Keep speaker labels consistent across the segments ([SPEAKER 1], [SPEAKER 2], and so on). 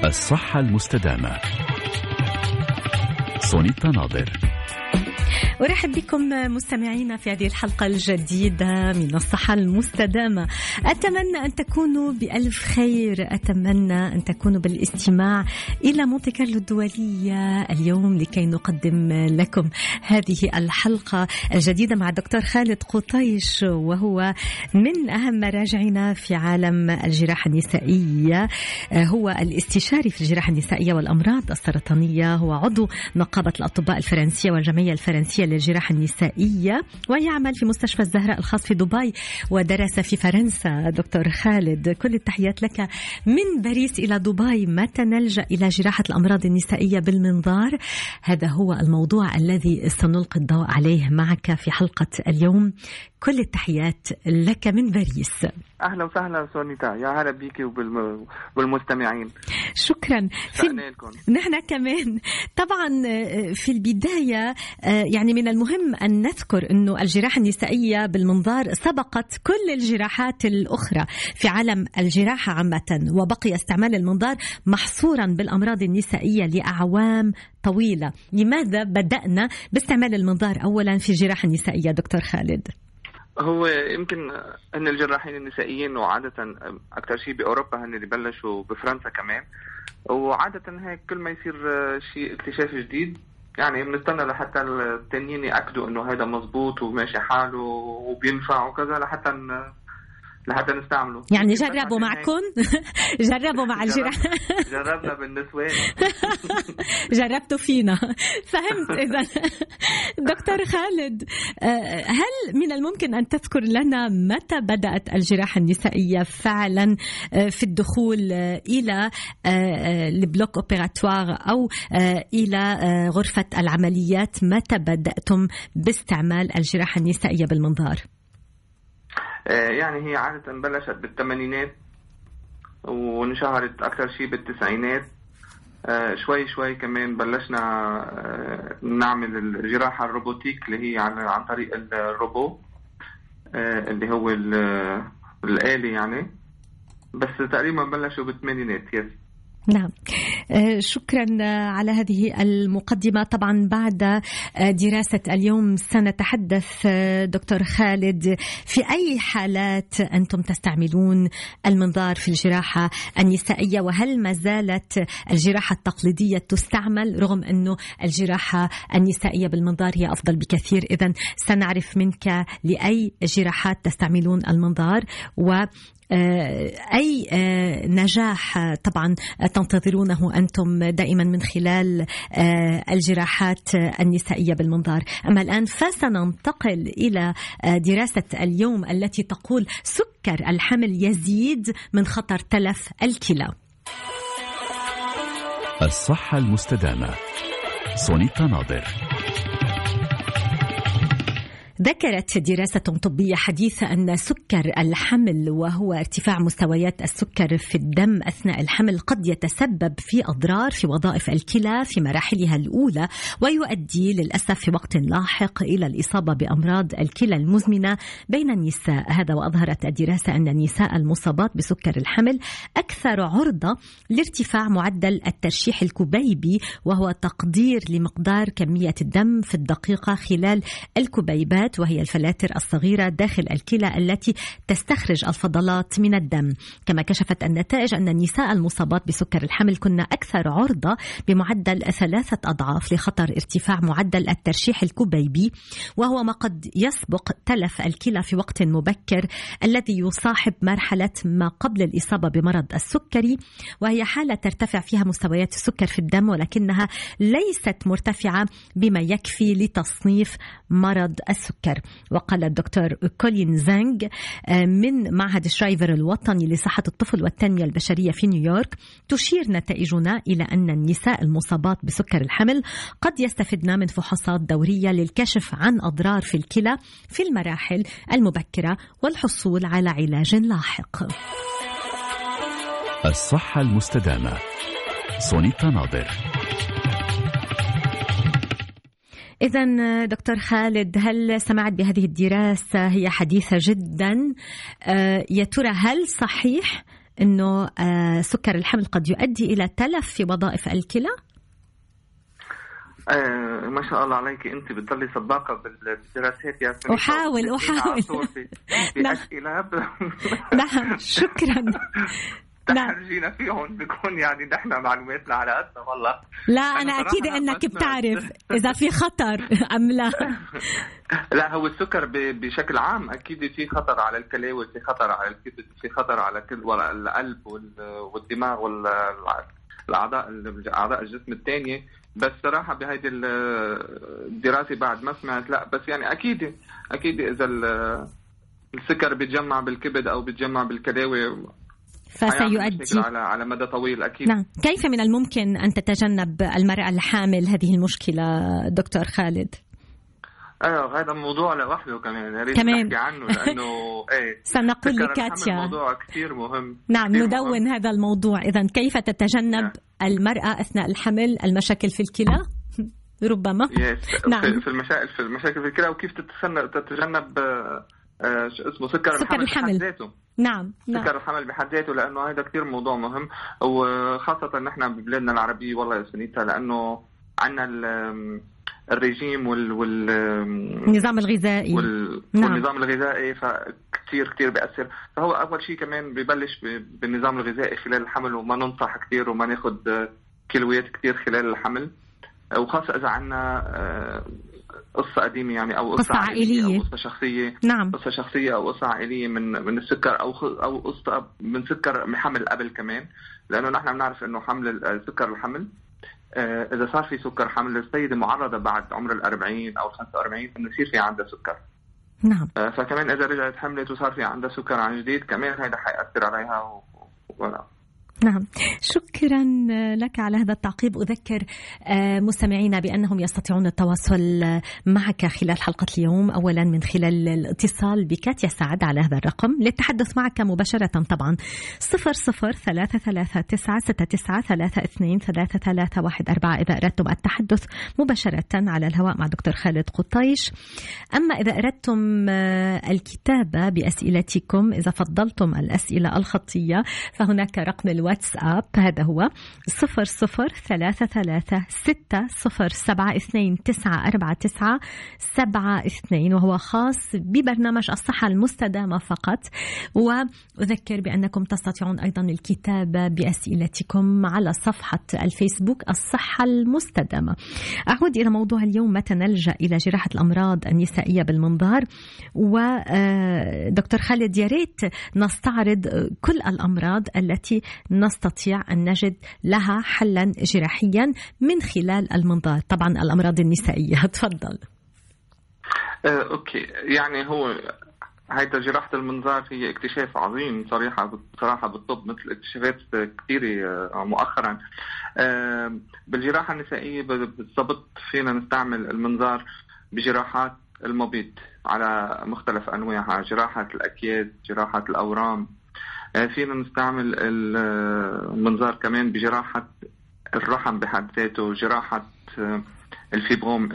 [SPEAKER 1] الصحة المستدامة. سونيتا ناظر.
[SPEAKER 2] أرحب بكم مستمعينا في هذه الحلقة الجديدة من الصحة المستدامة. أتمنى أن تكونوا بألف خير، أتمنى أن تكونوا بالاستماع إلى مونتي كارلو الدولية اليوم لكي نقدم لكم هذه الحلقة الجديدة مع الدكتور خالد قطيش، وهو من أهم مراجعنا في عالم الجراحة النسائية. هو الاستشاري في الجراحة النسائية والأمراض السرطانية، هو عضو نقابة الأطباء الفرنسية والجمعية الفرنسية للجراحة النسائية، ويعمل في مستشفى الزهراء الخاص في دبي ودرس في فرنسا. دكتور خالد، كل التحيات لك من باريس إلى دبي. متى نلجأ إلى جراحة الأمراض النسائية بالمنظار؟ هذا هو الموضوع الذي سنلقي الضوء عليه معك في حلقة اليوم. كل التحيات لك من باريس.
[SPEAKER 3] أهلا وسهلا سونيتا، يا هلا بيكي وبالمستمعين.
[SPEAKER 2] شكرا. نحن كمان طبعا في البداية يعني من المهم أن نذكر أنه الجراحة النسائية بالمنظار سبقت كل الجراحات الأخرى في عالم الجراحة عامة، وبقي استعمال المنظار محصورا بالأمراض النسائية لأعوام طويلة. لماذا بدأنا باستعمال المنظار أولا في الجراحة النسائية دكتور خالد؟
[SPEAKER 3] هو يمكن أن الجراحين النسائيين وعادة أكثر شيء بأوروبا هن اللي بلشوا، بفرنسا كمان، وعادة هيك كل ما يصير شيء اكتشاف جديد يعني بنستنى لحتى التانيين يأكدوا إنه هذا مزبوط وماشي حاله وبينفع وكذا لحتى نستعمله.
[SPEAKER 2] يعني جربوا معكم؟ جربوا مع الجراحة؟
[SPEAKER 3] جربنا بالنسوان.
[SPEAKER 2] جربتوا فينا. فهمت. إذا دكتور خالد، هل من الممكن أن تذكر لنا متى بدأت الجراحة النسائية فعلا في الدخول إلى البلوك أوبيراتوار أو إلى غرفة العمليات؟ متى بدأتم باستعمال الجراحة النسائية بالمنظار؟
[SPEAKER 3] يعني هي عادة بلشت بالثمانينات ونشهرت أكثر شيء بالتسعينات. شوي شوي كمان بلشنا نعمل الجراحة الروبوتيك اللي هي عن طريق الروبو اللي هو الآلي يعني، بس تقريبا بلشوا بالثمانينات.
[SPEAKER 2] نعم، شكرا على هذه المقدمة. طبعا بعد دراسة اليوم سنتحدث دكتور خالد في أي حالات أنتم تستعملون المنظار في الجراحة النسائية، وهل ما زالت الجراحة التقليدية تستعمل رغم أنه الجراحة النسائية بالمنظار هي أفضل بكثير. إذن سنعرف منك لأي جراحات تستعملون المنظار، و أي نجاح طبعا تنتظرونه أنتم دائما من خلال الجراحات النسائية بالمنظار. أما الآن فسننتقل إلى دراسة اليوم التي تقول سكر الحمل يزيد من خطر تلف الكلى.
[SPEAKER 1] الصحة المستدامة. سونيتا ناظر.
[SPEAKER 2] ذكرت دراسة طبية حديثة أن سكر الحمل، وهو ارتفاع مستويات السكر في الدم أثناء الحمل، قد يتسبب في أضرار في وظائف الكلى في مراحلها الأولى، ويؤدي للأسف في وقت لاحق إلى الإصابة بأمراض الكلى المزمنة بين النساء. هذا وأظهرت الدراسة أن النساء المصابات بسكر الحمل أكثر عرضة لارتفاع معدل الترشيح الكبيبي، وهو تقدير لمقدار كمية الدم في الدقيقة خلال الكبيبات، وهي الفلاتر الصغيرة داخل الكلى التي تستخرج الفضلات من الدم. كما كشفت النتائج أن النساء المصابات بسكر الحمل كن أكثر عرضة بمعدل 3 أضعاف لخطر ارتفاع معدل الترشيح الكبيبي، وهو ما قد يسبق تلف الكلى في وقت مبكر الذي يصاحب مرحلة ما قبل الإصابة بمرض السكري، وهي حالة ترتفع فيها مستويات السكر في الدم ولكنها ليست مرتفعة بما يكفي لتصنيف مرض السكر. وقال الدكتور كولين زانغ من معهد شرايفر الوطني لصحة الطفل والتنمية البشرية في نيويورك: تشير نتائجنا إلى أن النساء المصابات بسكر الحمل قد يستفدن من فحوصات دورية للكشف عن أضرار في الكلى في المراحل المبكرة والحصول على علاج لاحق.
[SPEAKER 1] الصحة المستدامة. سونيتا ناظر.
[SPEAKER 2] إذن دكتور خالد، هل سمعت بهذه الدراسة؟ هي حديثة جدا. يا ترى هل صحيح أنه سكر الحمل قد يؤدي إلى تلف في وظائف الكلى؟
[SPEAKER 3] ما شاء الله عليك، أنت بتضلي صداقة بالدراسات يا سنة.
[SPEAKER 2] أحاول
[SPEAKER 3] في أسئلة.
[SPEAKER 2] نعم شكرا.
[SPEAKER 3] تحرجينا فيهم بيكون يعني نحن معلوماتنا على قدنا والله.
[SPEAKER 2] لا أنا أكيد أنك بتعرف إذا في خطر أم لا.
[SPEAKER 3] لا هو السكر بشكل عام أكيد في خطر على الكلاوي، في خطر على الكبد، في خطر على كل القلب والدماغ والأعضاء الجسم الثانية. بس صراحة بهيدي الدراسة بعد ما سمعت، لا بس يعني أكيد إذا السكر بيتجمع بالكبد أو بيتجمع بالكلاوي
[SPEAKER 2] فسيؤدي
[SPEAKER 3] على مدى طويل أكيد.
[SPEAKER 2] نعم. كيف من الممكن أن تتجنب المرأة الحامل هذه المشكلة دكتور خالد؟
[SPEAKER 3] هذا موضوع لوحده كمان نحكي عنه لأنه
[SPEAKER 2] سنقول لكاتيا
[SPEAKER 3] موضوع كتير مهم.
[SPEAKER 2] نعم كتير ندون مهم. هذا الموضوع. إذن كيف تتجنب المرأة أثناء الحمل المشاكل في الكلى ربما
[SPEAKER 3] نعم. في المشاكل في الكلى، وكيف تتجنب اسمه سكر الحمل بحد ذاته.
[SPEAKER 2] نعم.
[SPEAKER 3] سكر الحمل بحد ذاته، لأنه هذا كتير موضوع مهم، وخاصة نحن ببلادنا العربية والله يا سنيتا، لأنه عنا الرجيم
[SPEAKER 2] والنظام الغذائي
[SPEAKER 3] والنظام الغذائي فكتير بيأثر. فهو أول شيء كمان ببلش بالنظام الغذائي خلال الحمل، وما ننصح كتير وما ناخد كيلويات كتير خلال الحمل، وخاصة إذا عنا قصة قديمة يعني أو قصة عائلية أو قصة شخصية.
[SPEAKER 2] نعم.
[SPEAKER 3] قصة شخصية أو قصة عائلية من السكر أو قصة من سكر حمل قبل كمان، لأنه نحن بنعرف إنه حمل سكر الحمل إذا صار في سكر حمل، السيدة معرضة بعد عمر 40 أو 45 إنه يصير في عندها سكر.
[SPEAKER 2] نعم.
[SPEAKER 3] فكمان إذا رجعت حملت وصار في عندها سكر عن جديد كمان هذا حيأثر عليها ولا.
[SPEAKER 2] نعم شكرا لك على هذا التعقيب. أذكر مستمعينا بأنهم يستطيعون التواصل معك خلال حلقة اليوم، أولا من خلال الاتصال بكاتيا سعد على هذا الرقم للتحدث معك مباشرة طبعا 00336939323314 إذا أردتم التحدث مباشرة على الهواء مع دكتور خالد قطيش. أما إذا أردتم الكتابة بأسئلتكم، إذا فضلتم الأسئلة الخطية، فهناك رقم الواتساب، هذا هو 003360729497 وهو خاص ببرنامج الصحة المستدامة فقط. وأذكر بأنكم تستطيعون أيضا الكتابة بأسئلتكم على صفحة الفيسبوك الصحة المستدامة. أعود إلى موضوع اليوم، متى نلجأ إلى جراحة الأمراض النسائية بالمنظار؟ ودكتور خالد يا ريت نستعرض كل الأمراض التي نستطيع أن نجد لها حلا جراحيا من خلال المنظار، طبعا الأمراض النسائية. تفضل.
[SPEAKER 3] أوكي، يعني هو هيدا جراحة المنظار هي اكتشاف عظيم صراحة بالطب، مثل اكتشافات كثيرة مؤخرا. بالجراحة النسائية بالضبط فينا نستعمل المنظار بجراحات المبيض على مختلف أنواعها، جراحة الأكياس، جراحة الأورام. فينا نستعمل المنظار كمان بجراحة الرحم بحد ذاته، جراحة الفيبروم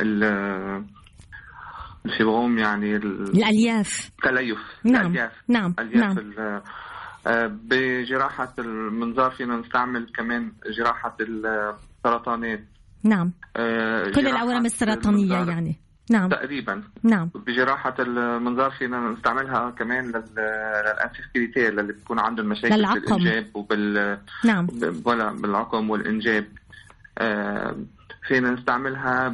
[SPEAKER 3] يعني
[SPEAKER 2] الألياف،
[SPEAKER 3] تليف.
[SPEAKER 2] نعم. نعم.
[SPEAKER 3] الألياف. بجراحة المنظار فينا نستعمل كمان جراحة السرطانات.
[SPEAKER 2] نعم. كل الأورام السرطانية يعني. نعم.
[SPEAKER 3] تقريبا.
[SPEAKER 2] نعم.
[SPEAKER 3] بجراحة المنظار فينا نستعملها كمان للانفيرتيليتي اللي بتكون عندهم مشاكل
[SPEAKER 2] للعقم.
[SPEAKER 3] بالإنجاب
[SPEAKER 2] نعم.
[SPEAKER 3] ولا بالعقم والإنجاب. فينا نستعملها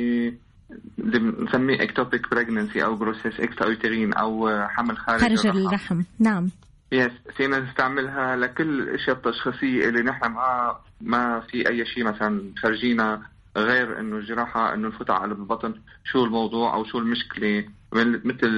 [SPEAKER 3] بنسميه اكتوبيك بريجننسي أو جروسيس اكسترايوترين أو حمل خارج
[SPEAKER 2] الرحم. نعم.
[SPEAKER 3] فينا نستعملها لكل الأشياء التشخيصية اللي نحن ما في أي شيء مثلا فرجينا غير إنه الجراحة إنه نفوت على البطن شو الموضوع أو شو المشكلة، مثل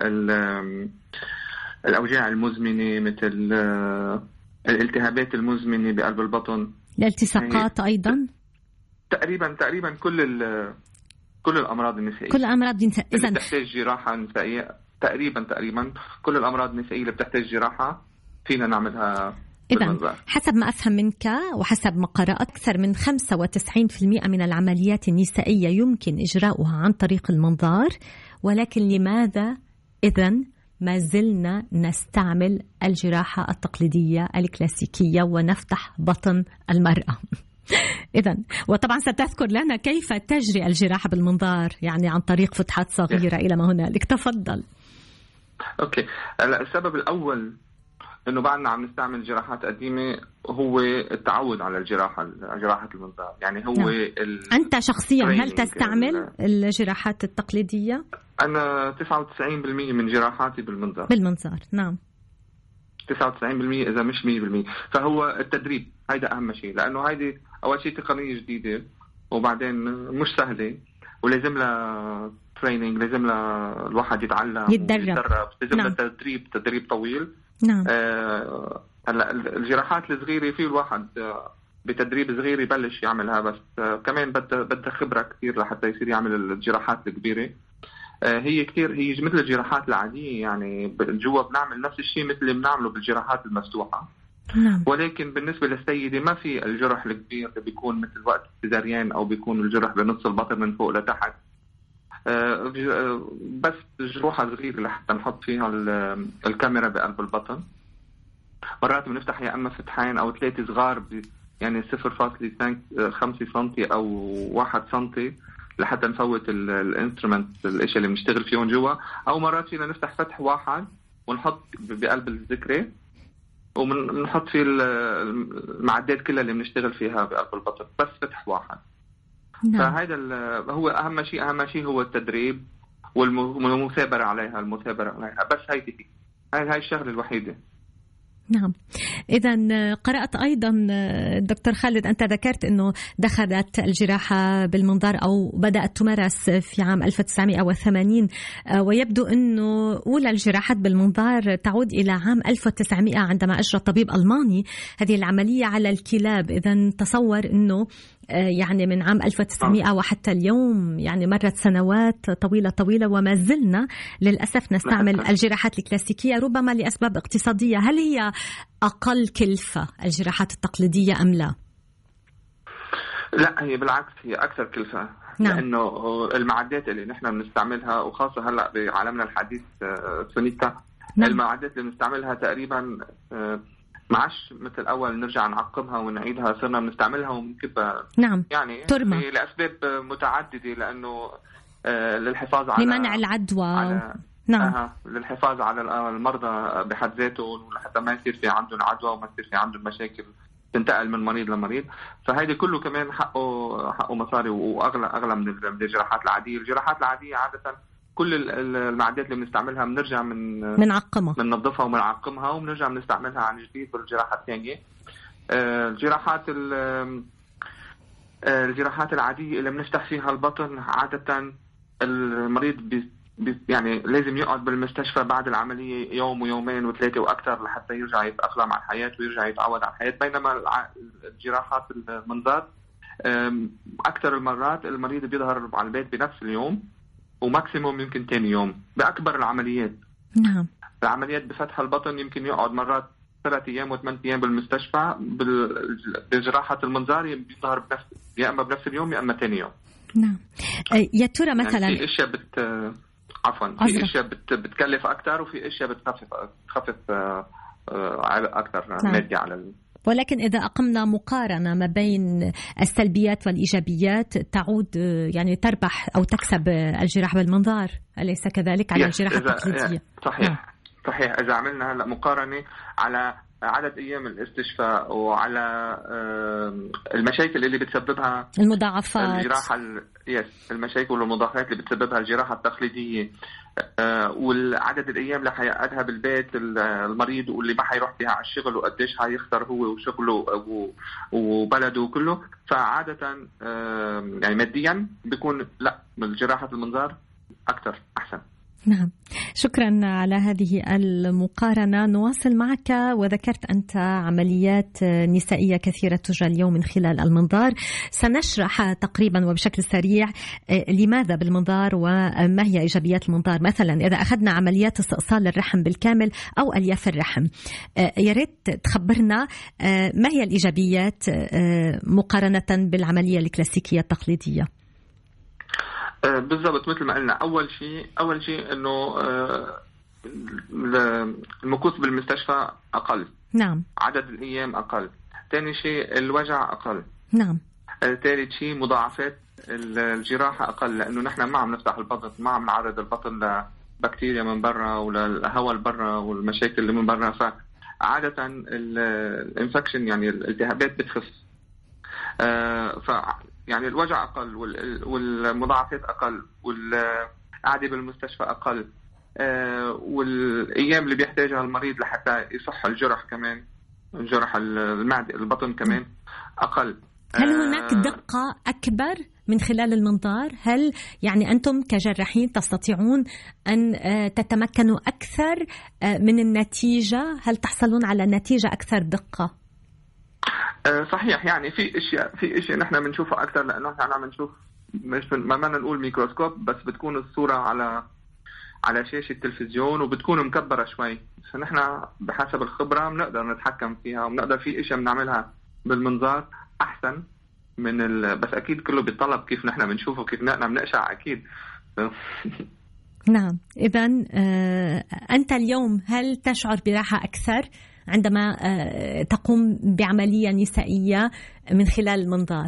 [SPEAKER 3] الأوجاع المزمنة، مثل الالتهابات المزمنة بقلب البطن،
[SPEAKER 2] الالتصاقات أيضا.
[SPEAKER 3] تقريبا كل الأمراض النسائية،
[SPEAKER 2] كل الأمراض
[SPEAKER 3] إذا تحتاج جراحة نسائية. تقريبا كل الأمراض النسائية اللي بتحتاج جراحة فينا نعملها.
[SPEAKER 2] إذن حسب ما أفهم منك وحسب ما قرأت، أكثر من 95% من العمليات النسائية يمكن إجراؤها عن طريق المنظار، ولكن لماذا إذن ما زلنا نستعمل الجراحة التقليدية الكلاسيكية ونفتح بطن المرأة. إذن وطبعا ستذكر لنا كيف تجري الجراحة بالمنظار، يعني عن طريق فتحات صغيرة إلى ما هنالك. تفضل.
[SPEAKER 3] أوكي. السبب الأول إنه بعدنا عم نستعمل جراحات قديمة هو التعود على جراحة المنظار. يعني هو
[SPEAKER 2] أنت شخصيا هل تستعمل الجراحات التقليدية؟
[SPEAKER 3] أنا 99% من جراحاتي بالمنظار.
[SPEAKER 2] نعم.
[SPEAKER 3] 99% إذا مش 100%. فهو التدريب هيدا أهم شيء، لأنه هيدي أول شيء تقنية جديدة، وبعدين مش سهلة، ولازم لها تريننج، لازم لها الواحد يتعلم
[SPEAKER 2] يتدرب،
[SPEAKER 3] لازم لها تدريب طويل.
[SPEAKER 2] نعم.
[SPEAKER 3] هلا الجراحات الصغيرة فيه الواحد بتدريب صغير يبلش يعملها، بس كمان بدها خبرة كتير لحتى يصير يعمل الجراحات الكبيرة. هي مثل الجراحات العادية، يعني جوا بنعمل نفس الشيء مثل اللي بنعمله بالجراحات المفتوحة.
[SPEAKER 2] نعم.
[SPEAKER 3] ولكن بالنسبة للسيدة ما في الجرح الكبير اللي بيكون مثل وقت السيزاريان أو بيكون الجرح بنص البطن من فوق لتحت. بس جروحة صغيرة لحتى نحط فيها الكاميرا بقلب البطن. مرات بنفتح يا أما فتحين أو 3 صغار، يعني 0.5 سنتي أو 1 سنتي لحتى نفوت الانسترومنت الاشياء اللي بنشتغل فيهم جوا، او مرات فينا نفتح فتح واحد ونحط بقلب الذكرى وبنحط فيه المعدات كلها اللي بنشتغل فيها بقلب البطن، بس فتح واحد. فهذا هو اهم شيء هو التدريب والمثابرة عليها بس هاي الشغلة الوحيدة.
[SPEAKER 2] نعم. إذن قرأت أيضا دكتور خالد، أنت ذكرت أنه دخلت الجراحة بالمنظار أو بدأت تمارس في عام 1980، ويبدو أنه أولى الجراحات بالمنظار تعود إلى عام 1900 عندما أجرى طبيب ألماني هذه العملية على الكلاب. إذن تصور أنه يعني من عام 1900 وحتى اليوم يعني مرت سنوات طويلة وما زلنا للأسف نستعمل الجراحات الكلاسيكية، ربما لأسباب اقتصادية. هل هي أقل كلفة الجراحات التقليدية أم لا؟
[SPEAKER 3] لا، هي بالعكس، هي أكثر كلفة. نعم. لأنه المعدات اللي نحن بنستعملها، وخاصة هلأ بعالمنا الحديث سونيتا، نعم. المعدات اللي بنستعملها تقريبا معش مثل أول نرجع نعقمها ونعيدها، صرنا بنستعملها وبنكبها.
[SPEAKER 2] نعم.
[SPEAKER 3] يعني
[SPEAKER 2] ترمى
[SPEAKER 3] لأسباب متعددة، لأنه للحفاظ على
[SPEAKER 2] لمنع العدوى. نعم.
[SPEAKER 3] للحفاظ على المرضى بحد ذاته، لحتى ما يصير في عندهم عدوى وما يصير في عندهم مشاكل تنتقل من مريض لمريض. فهيدا كله كمان حقه مصاري، وأغلى من الجراحات العادية. الجراحات العادية عادة كل المعدات اللي بنستعملها بنرجع
[SPEAKER 2] بنعقمها،
[SPEAKER 3] بننظفها وبنعقمها وبنرجع بنستعملها عن جديد بالجراحة الثانية. الجراحات العادية اللي بنفتح فيها البطن عادة المريض يعني لازم يقعد بالمستشفى بعد العملية يوم ويومين وثلاثة وأكثر لحتى يرجع يتأقلم على الحياة ويرجع يتعود على الحياة. بينما الجراحات المنظار أكثر المرات المريض بيظهر على البيت بنفس اليوم، وماكسيموم يمكن تاني يوم بأكبر العمليات.
[SPEAKER 2] نعم.
[SPEAKER 3] العمليات بفتح البطن يمكن يقعد مرات 3 أيام و8 أيام بالمستشفى. بجراحة المنظار بيظهر يا أما بنفس اليوم يا أما تاني يوم.
[SPEAKER 2] نعم. يا ترى مثلا
[SPEAKER 3] يعني في أشياء في أشياء بتكلف أكتر، وفي أشياء بتخفف أكتر. نعم. مادي على
[SPEAKER 2] ولكن إذا أقمنا مقارنة ما بين السلبيات والإيجابيات تعود يعني تربح أو تكسب الجراحة بالمنظار، أليس كذلك على الجراحة التقليدية؟
[SPEAKER 3] صحيح. صحيح. إذا عملنا هلا مقارنة على عدد أيام الاستشفاء وعلى المشاكل اللي بتسببها
[SPEAKER 2] المضاعفات
[SPEAKER 3] الجراحة المشاكل والمضاعفات اللي بتسببها الجراحة التقليدية، والعدد الأيام اللي حيقعدها بالبيت المريض واللي ما حيروح فيها على الشغل وقديش حيخسر هو وشغله وبلده وكله، فعادة يعني ماديا بيكون لا، الجراحة المنظار أكثر أحسن.
[SPEAKER 2] نعم. شكرا على هذه المقارنة. نواصل معك، وذكرت أنت عمليات نسائية كثيرة تجرى اليوم من خلال المنظار. سنشرح تقريبا وبشكل سريع لماذا بالمنظار وما هي إيجابيات المنظار. مثلا إذا أخذنا عمليات استئصال الرحم بالكامل أو ألياف الرحم، يا ريت تخبرنا ما هي الإيجابيات مقارنة بالعملية الكلاسيكية التقليدية.
[SPEAKER 3] بالضبط مثل ما قلنا، أول شيء إنه المكوث بالمستشفى أقل.
[SPEAKER 2] نعم.
[SPEAKER 3] عدد الأيام أقل. ثاني شيء الوجع أقل.
[SPEAKER 2] نعم.
[SPEAKER 3] ثالث شيء مضاعفات الجراحة أقل، لأنه نحن ما عم نفتح البطن، ما عم نعرض البطن لبكتيريا من برا وللهواء برا والمشاكل اللي من برا، فعادة الانفكشن يعني الالتهابات بتخف. يعني الوجع أقل والمضاعفات أقل والقعدة بالمستشفى أقل، والأيام اللي بيحتاجها المريض لحتى يصح الجرح كمان، جرح المعدة البطن كمان أقل.
[SPEAKER 2] هل هناك دقة أكبر من خلال المنظار؟ هل يعني أنتم كجراحين تستطيعون أن تتمكنوا أكثر من النتيجة؟ هل تحصلون على نتيجة أكثر دقة؟
[SPEAKER 3] صحيح، يعني في اشياء نحن بنشوفها اكثر، لانه نحن عم نشوف مش ما بدنا نقول ميكروسكوب، بس بتكون الصوره على شاشه التلفزيون وبتكون مكبره شوي، فنحن بحسب الخبره بنقدر نتحكم فيها وبنقدر في اشياء بنعملها بالمنظار احسن من بس اكيد كله بيتطلب كيف نحن بنشوفه، كيف نحن بنقشع اكيد.
[SPEAKER 2] نعم. اذا انت اليوم هل تشعر براحه اكثر عندما تقوم بعملية نسائية من خلال المنظار؟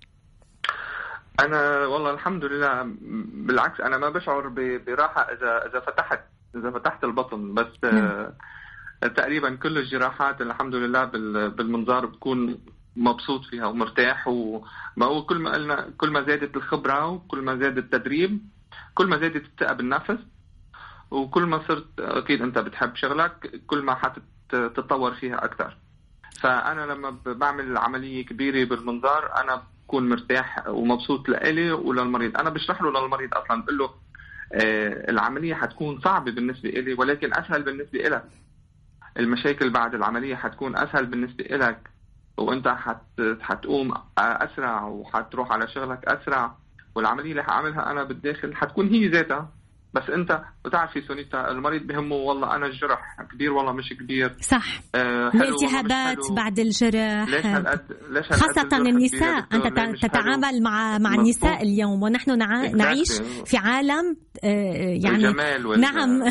[SPEAKER 3] أنا والله الحمد لله، بالعكس أنا ما بشعر براحة إذا فتحت البطن، بس تقريبا كل الجراحات الحمد لله بالمنظار بكون مبسوط فيها ومرتاح. وما هو كل ما زادت الخبرة وكل ما زاد التدريب كل ما زادت الثقة بالنفس، وكل ما صرت أكيد أنت بتحب شغلك كل ما تتطور فيها أكثر. فأنا لما بعمل عملية كبيرة بالمنظار أنا بكون مرتاح ومبسوط لإلي وللمريض. أنا بشرح له للمريض أصلا، بقول له العملية حتكون صعبة بالنسبة إلي ولكن أسهل بالنسبة إلك. المشاكل بعد العملية حتكون أسهل بالنسبة إلك، وأنت حتقوم أسرع وحتروح على شغلك أسرع، والعملية اللي حأعملها أنا بالداخل حتكون هي ذاتها. بس انت بتعرفي سونيتا، المريض بهمه والله انا الجرح كبير والله مش كبير،
[SPEAKER 2] صح، الالتهابات بعد الجرح،
[SPEAKER 3] ليش
[SPEAKER 2] خاصة النساء. انت تتعامل مع النساء اليوم، ونحن نعيش في عالم يعني
[SPEAKER 3] الجمال
[SPEAKER 2] نعم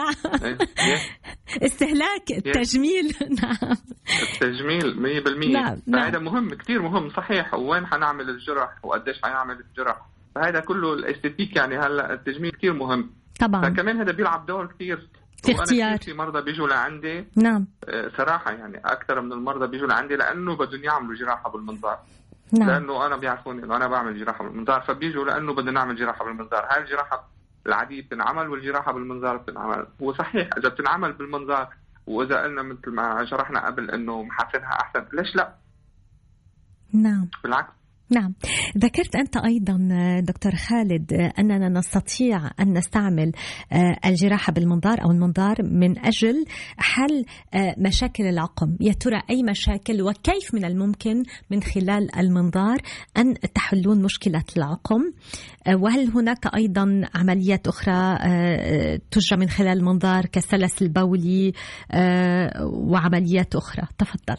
[SPEAKER 2] استهلاك التجميل. نعم
[SPEAKER 3] التجميل 100%. فهذا مهم، كتير مهم صحيح. وين حنعمل الجرح وقديش حنعمل الجرح، فهذا كله الاستيتيك. يعني هلا التجميل كتير مهم
[SPEAKER 2] طبعا،
[SPEAKER 3] فكمان هذا بيلعب دور كتير
[SPEAKER 2] في اختيار.
[SPEAKER 3] في مرضى بيجوا لعندي،
[SPEAKER 2] نعم
[SPEAKER 3] صراحة يعني أكثر من المرضى بيجوا لعندي لأنه بدهم يعملوا جراحة بالمنظار.
[SPEAKER 2] نعم.
[SPEAKER 3] لأنه أنا بيعرفوني إنه أنا بعمل جراحة بالمنظار، فبيجوا لأنه بدنا نعمل جراحة بالمنظار. هاي الجراحة العادية بتنعمل والجراحة بالمنظار بتنعمل. هو صحيح إذا بتنعمل بالمنظار وإذا قلنا مثل ما شرحنا قبل إنه محاسنها أحسن، ليش لا؟
[SPEAKER 2] نعم
[SPEAKER 3] بالعكس.
[SPEAKER 2] نعم. ذكرت أنت أيضا دكتور خالد أننا نستطيع أن نستعمل الجراحة بالمنظار أو المنظار من أجل حل مشاكل العقم. يا ترى أي مشاكل وكيف من الممكن من خلال المنظار أن تحلون مشكلة العقم؟ وهل هناك أيضا عمليات أخرى تجرى من خلال المنظار كالسلس البولي وعمليات أخرى؟ تفضل.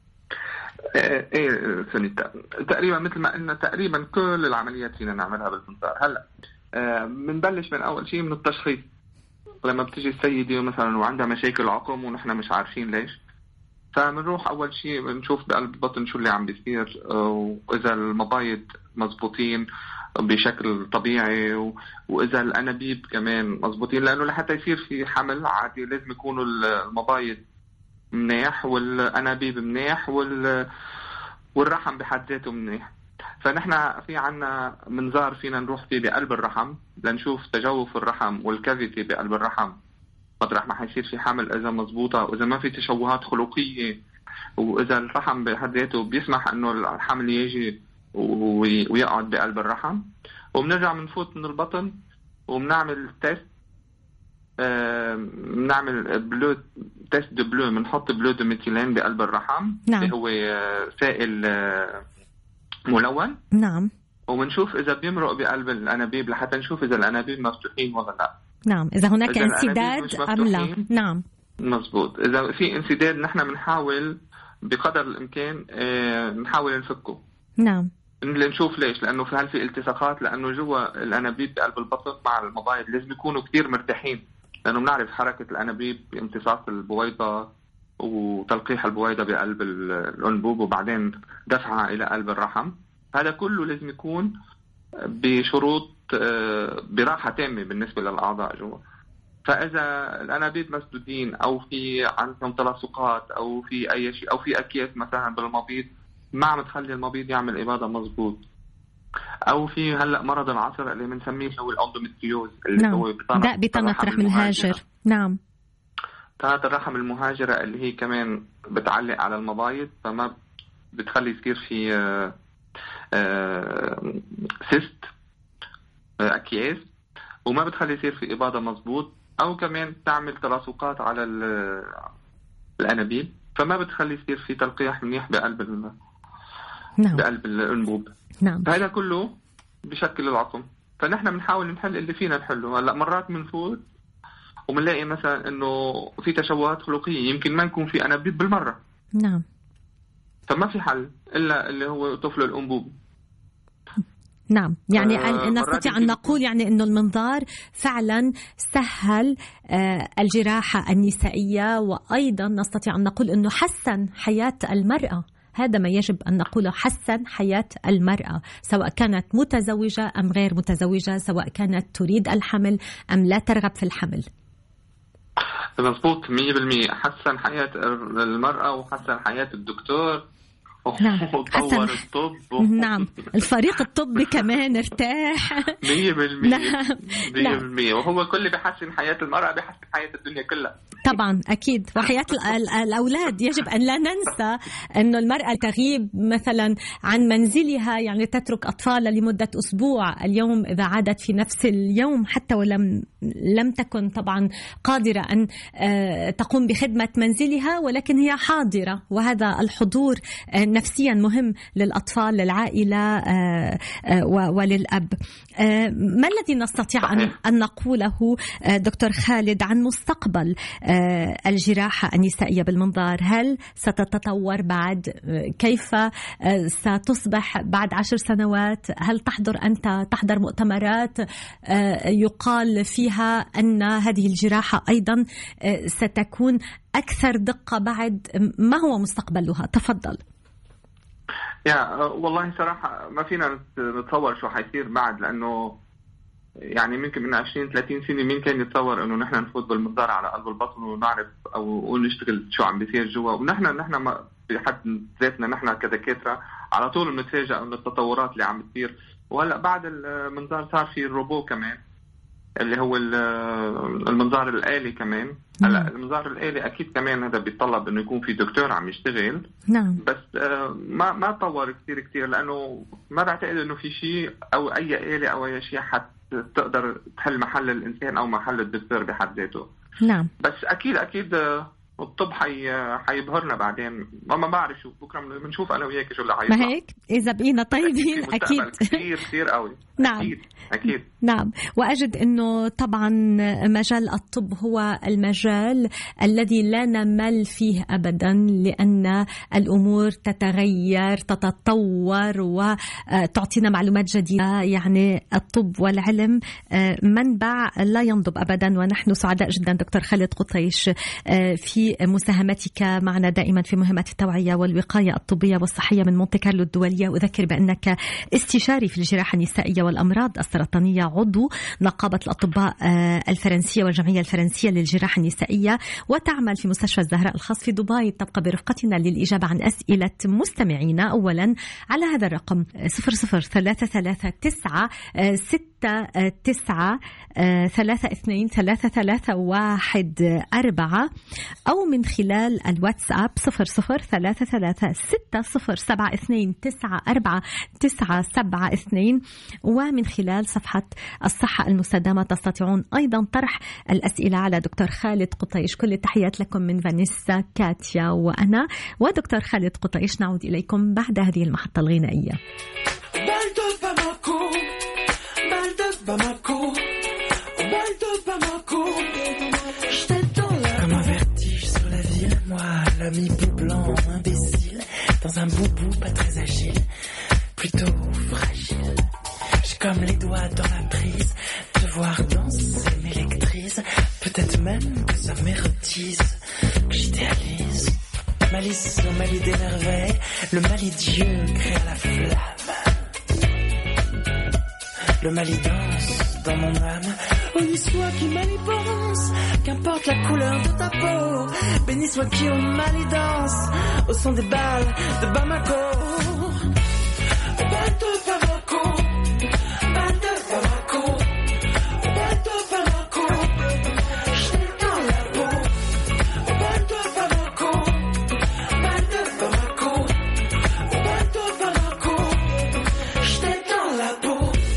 [SPEAKER 3] ايه سونيتا، تقريبا مثل ما قلنا تقريبا كل العمليات فينا نعملها بالمنظار. هلا بنبلش من اول شيء من التشخيص. لما بتيجي السيده مثلا وعندها مشاكل عقم ونحن مش عارفين ليش، فبنروح اول شيء بنشوف بقلب البطن شو اللي عم بيصير، واذا المبايض مزبوطين بشكل طبيعي واذا الانابيب كمان مزبوطين، لانه لحتى يصير في حمل عادي لازم يكونوا المبايض منيح والأنابيب منيح والرحم بحد ذاته منيح. فنحن في عنا منظار فينا نروح فيه بقلب الرحم لنشوف تجوف الرحم والكافيتي بقلب الرحم مطرح ما حيصير في حمل، إذا مزبوطة وإذا ما في تشوهات خلقية، وإذا الرحم بحد ذاته بيسمح إنه الحمل يجي ويقعد بقلب الرحم. وبنرجع منفوت من البطن وبنعمل تيست، بنعمل بلو تيست دو بلو، بنحط بلو دو ميثيلين بقلب الرحم.
[SPEAKER 2] نعم.
[SPEAKER 3] اللي هو سائل ملون.
[SPEAKER 2] نعم.
[SPEAKER 3] وبنشوف إذا بيمرق بقلب الأنابيب لحتى نشوف إذا الأنابيب مفتوحين ولا لا.
[SPEAKER 2] نعم، إذا هناك انسداد أم لا. نعم
[SPEAKER 3] مزبوط. إذا في انسداد نحن بنحاول بقدر الإمكان نحاول نفكه.
[SPEAKER 2] نعم.
[SPEAKER 3] نشوف ليش، لأنه هل في التصاقات، لأنه جوا الأنابيب بقلب البطن مع المبايض لازم يكونوا كتير مرتاحين لأنه بنعرف حركة الأنابيب بامتصاص البويضة وتلقيح البويضة بقلب الأنبوب وبعدين دفعها إلى قلب الرحم. هذا كله لازم يكون بشروط براحة تامة بالنسبة للأعضاء جوا. فإذا الأنابيب مسدودين أو في عندهم تلاصقات أو في أي شيء أو في أكياس مثلا بالمبيض ما عم تخلي المبيض يعمل إباضة مظبوط، أو في هلأ مرض العصر اللي بنسميه هو الأندوميتريوز اللي
[SPEAKER 2] نعم.
[SPEAKER 3] هو
[SPEAKER 2] داء بطانة رحم المهاجر. نعم.
[SPEAKER 3] بطانة الرحم المهاجرة اللي هي كمان بتعلق على المبايض، فما بتخلي يصير في سيست أكياس، وما بتخلي يصير في إباضة مظبوط، أو كمان تعمل تلاصقات على الأنابيب فما بتخلي يصير في تلقيح منيح بقلب
[SPEAKER 2] نعم.
[SPEAKER 3] بقلب الأنبوب.
[SPEAKER 2] نعم.
[SPEAKER 3] فهذا كله بشكل العقم. فنحن بنحاول نحل اللي فينا نحله. هلا مرات بنفوت وبنلاقي مثلا إنه في تشوهات خلقية يمكن ما نكون في أنابيب بالمرة.
[SPEAKER 2] نعم.
[SPEAKER 3] فما في حل إلا اللي هو طفل الأنبوب.
[SPEAKER 2] نعم، يعني نستطيع أن نقول يعني أنه المنظار فعلا سهل الجراحة النسائية، وأيضا نستطيع أن نقول أنه حسن حياة المرأة. هذا ما يجب أن نقوله، حسن حياة المرأة سواء كانت متزوجة أم غير متزوجة، سواء كانت تريد الحمل أم لا ترغب في الحمل.
[SPEAKER 3] مظبوط 100%. حسن حياة المرأة وحسن حياة الدكتور.
[SPEAKER 2] نعم.
[SPEAKER 3] وطور الطب
[SPEAKER 2] نعم، الفريق الطبي كمان ارتاح
[SPEAKER 3] 100%. وهو كل بيحسن حياة المرأة بيحسن حياة الدنيا كلها
[SPEAKER 2] طبعا أكيد، وحياة الأولاد. يجب أن لا ننسى أنه المرأة تغيب مثلا عن منزلها، يعني تترك أطفالها لمدة أسبوع. اليوم إذا عادت في نفس اليوم حتى لم تكن طبعا قادرة أن تقوم بخدمة منزلها، ولكن هي حاضرة، وهذا الحضور نفسيا مهم للأطفال، للعائلة وللأب. ما الذي نستطيع أن نقوله دكتور خالد عن مستقبل الجراحة النسائية بالمنظار؟ هل ستتطور بعد؟ كيف ستصبح بعد 10 سنوات؟ هل تحضر مؤتمرات يقال فيها أن هذه الجراحة أيضا ستكون أكثر دقة بعد؟ ما هو مستقبلها؟ تفضل.
[SPEAKER 3] والله صراحة ما فينا نتصور شو حيصير بعد، لأنه يعني ممكن من 20-30 سنة مين كان يتصور إنه نحن نفوت بالمنظار على قلب البطن ونعرف أو نشتغل شو عم بيصير جوا. ونحن ما بحد ذاتنا نحن كدكاترة على طول بنتفاجأ من التطورات اللي عم بتصير. وهلا بعد المنظار صار في الروبو كمان اللي هو المنظار الآلي كمان. هلا المنظار الآلي أكيد كمان هذا بيتطلب إنه يكون في دكتور عم يشتغل.
[SPEAKER 2] نعم.
[SPEAKER 3] بس ما تطور كتير لأنه ما بعتقد إنه في شيء أو أي آلة أو أي شيء حتى تقدر تحل محل الإنسان أو محل الدكتور بحد ذاته.
[SPEAKER 2] نعم.
[SPEAKER 3] بس أكيد الطب حيبهرنا بعدين. ما بعرف شو بكره بنشوف انا وياك شو اللي حيطلع.
[SPEAKER 2] ما هيك اذا بقينا طيبين اكيد
[SPEAKER 3] كثير قوي.
[SPEAKER 2] نعم.
[SPEAKER 3] أكيد.
[SPEAKER 2] نعم. وأجد أنه طبعا مجال الطب هو المجال الذي لا نمل فيه أبدا، لأن الأمور تتغير تتطور وتعطينا معلومات جديدة. يعني الطب والعلم منبع لا ينضب أبدا، ونحن سعداء جدا دكتور خالد قطيش في مساهمتك معنا دائما في مهمات التوعية والوقاية الطبية والصحية من مونتي كارلو الدولية. أذكر بأنك استشاري في الجراحة النسائية والأمراض السرطانية، عضو نقابة الأطباء الفرنسية والجمعية الفرنسية للجراحة النسائية، وتعمل في مستشفى الزهراء الخاص في دبي. تبقى برفقتنا للإجابة عن أسئلة مستمعينا أولا على هذا الرقم 003369323314 أو من خلال الواتساب 003367294972 ومن خلال صفحة الصحة المستدامة تستطيعون أيضا طرح الأسئلة على دكتور خالد قطيش. كل التحيات لكم من فانيسا، كاتيا وأنا ودكتور خالد قطيش. نعود إليكم بعد هذه المحطة الغنائية.
[SPEAKER 4] Comme un vertige sur la ville, moi, l'ami bout blanc, imbécile, dans un boubou pas très agile, plutôt fragile. J'ai comme les doigts dans la prise, te voir danser m'électrise, peut-être malice, au mali d'énerver, le mali Dieu créa la flamme. Le mali danse dans mon âme. Béni soit qui mal y pense, qu'importe la couleur de ta peau. Béni soit qui au mal y danse, au son des balles de Bamako. Bal de Bamako, bal de Bamako, bal de Bamako. J'étais dans la peau. Bal de Bamako, bal de Bamako, bal de Bamako. J'étais dans la peau.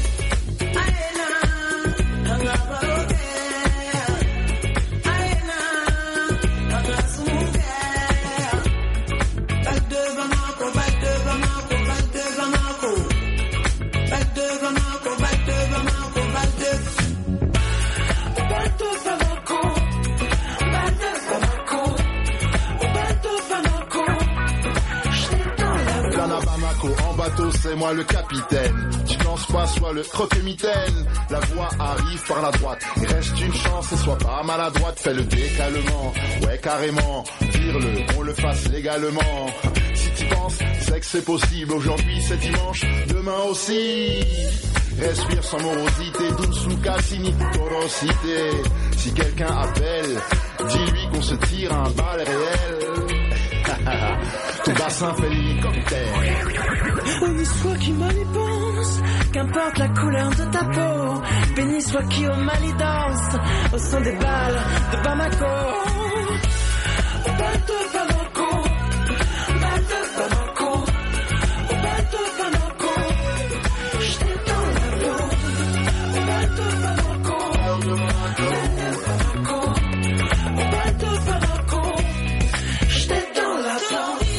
[SPEAKER 5] En bateau, c'est moi le capitaine. Tu danses pas, sois le croque-mitaine. La voix arrive par la droite. Il reste une chance et sois pas maladroite. Fais le décalement, ouais carrément. Vire-le, qu'on le fasse légalement. Si tu penses, c'est que c'est possible. Aujourd'hui c'est dimanche, demain aussi. Respire sans morosité, Dunsu Cassini, porosité. Si quelqu'un appelle, dis-lui qu'on se tire un bal réel. Ton bassin fait l'hélicoptère.
[SPEAKER 4] Béni soit qui mal y pense, qu'importe la couleur de ta peau. Béni soit qui au mal y danse, au son des balles de Bamako. Bal de Bamako, bal de Bamako, bal de Bamako. J'étais dans la peau. Bal de Bamako, bal de Bamako, bal de Bamako. J'étais dans la peau.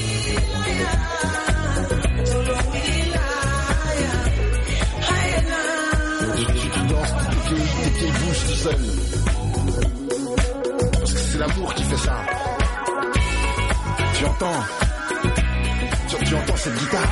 [SPEAKER 5] Seul. Parce que c'est l'amour qui fait ça. Tu entends cette guitare?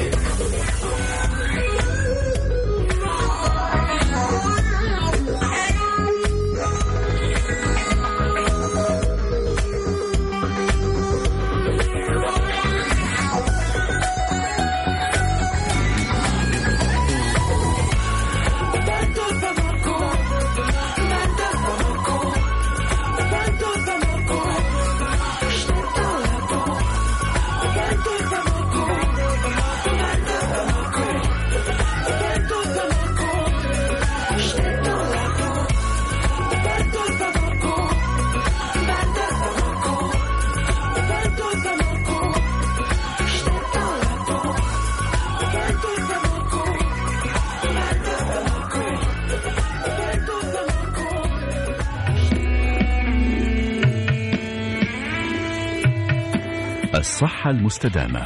[SPEAKER 1] الصحة المستدامة.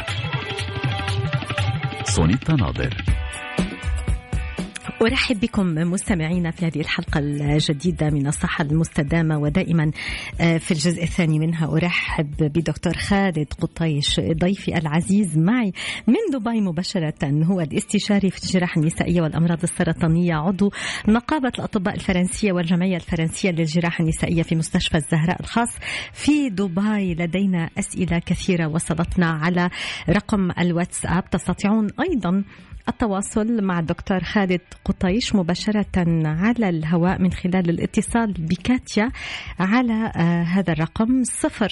[SPEAKER 1] سونيتا ناظر.
[SPEAKER 2] أرحب بكم مستمعينا في هذه الحلقة الجديدة من الصحة المستدامة، ودائما في الجزء الثاني منها أرحب بدكتور خالد قطيش ضيفي العزيز معي من دبي مباشرة. هو الاستشاري في الجراحة النسائية والأمراض السرطانية، عضو نقابة الأطباء الفرنسية والجمعية الفرنسية للجراحة النسائية في مستشفى الزهراء الخاص في دبي. لدينا أسئلة كثيرة وصلتنا على رقم الواتساب. تستطيعون أيضا التواصل مع الدكتور خالد قطيش مباشرة على الهواء من خلال الاتصال بكاتيا على هذا الرقم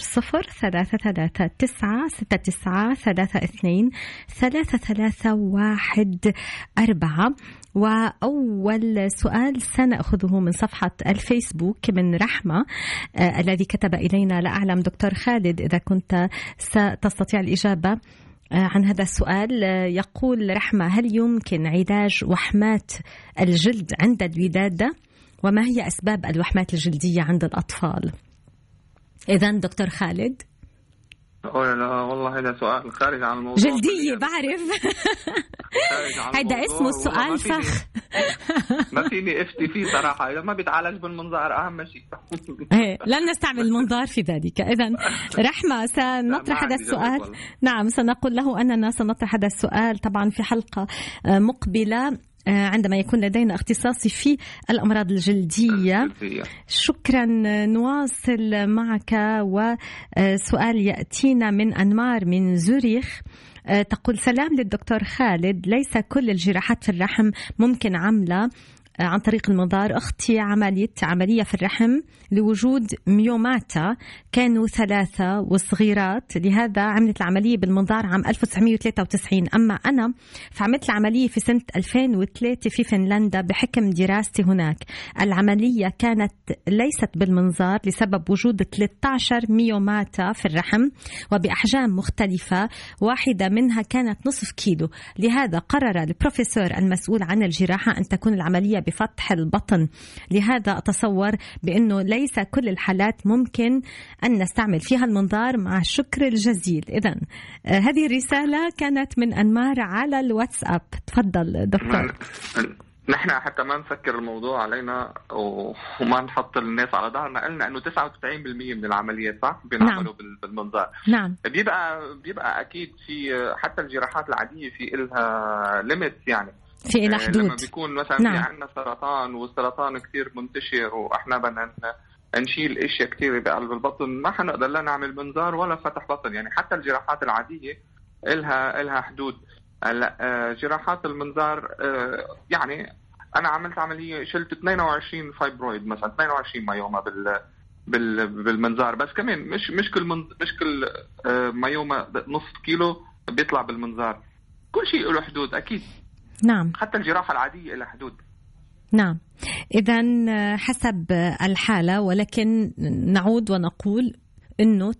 [SPEAKER 2] 003339323314. وأول سؤال سنأخذه من صفحة الفيسبوك من رحمة الذي كتب إلينا. لا أعلم دكتور خالد إذا كنت ستستطيع الإجابة عن هذا السؤال. يقول رحمة: هل يمكن علاج وحمات الجلد عند الولادة؟ وما هي أسباب الوحمات الجلدية عند الأطفال؟ إذن دكتور خالد.
[SPEAKER 3] لا والله هذا سؤال خارج عن الموضوع.
[SPEAKER 2] جلدية بعرف. هذا اسمه السؤال فخ.
[SPEAKER 3] ما فيني افتي فيه صراحة. إذا ما بيتعالج بالمنظار أهم شيء.
[SPEAKER 2] لن نستعمل المنظار في ذلك. إذن رحمة سنطرح هذا السؤال. نعم، سنقول له أننا سنطرح هذا السؤال طبعا في حلقة مقبلة عندما يكون لدينا اختصاصي في الأمراض الجلدية. شكرا. نواصل معك، وسؤال يأتينا من أنمار من زوريخ. تقول: سلام للدكتور خالد، ليس كل الجراحات في الرحم ممكن عملها عن طريق المنظار. أختي عملية في الرحم لوجود ميوماتا، كانوا 3 وصغيرات، لهذا عملت العملية بالمنظار عام 1993. أما أنا فعملت العملية في سنة 2003 في فنلندا بحكم دراستي هناك. العملية كانت ليست بالمنظار لسبب وجود 13 ميوماتا في الرحم وبأحجام مختلفة، واحدة منها كانت نصف كيلو. لهذا قرر البروفيسور المسؤول عن الجراحة أن تكون العملية بفتح البطن. لهذا أتصور بأنه ليس كل الحالات ممكن أن نستعمل فيها المنظار، مع الشكر الجزيل. إذن هذه الرسالة كانت من أنمار على الواتساب. تفضل دكتور.
[SPEAKER 3] نحن حتى ما نسكر الموضوع علينا وما نحط الناس على ظهرنا، قلنا انه 99% من العمليات صح بنعمله بالمنظار.
[SPEAKER 2] نعم.
[SPEAKER 3] بيبقى اكيد في حتى الجراحات العادية في إلها ليميتس، يعني
[SPEAKER 2] في إلى حدود.
[SPEAKER 3] لما بيكون مثلا
[SPEAKER 2] نعم.
[SPEAKER 3] في عندنا سرطان والسرطان كتير منتشر وإحنا بدنا نشيل إشياء كتير بقلب البطن، ما حنقدر لا نعمل منظار ولا فتح بطن. يعني حتى الجراحات العادية إلها حدود. جراحات المنظار يعني أنا عملت عملية شلت 22 فايبرويد مثلا، 22 مايوما بالمنظار، بس كمان مش كل مايوما نصف كيلو بيطلع بالمنظار. كل شيء له حدود أكيد.
[SPEAKER 2] نعم.
[SPEAKER 3] حتى الجراحة العادية لها حدود.
[SPEAKER 2] نعم. إذن حسب الحالة، ولكن نعود ونقول إنه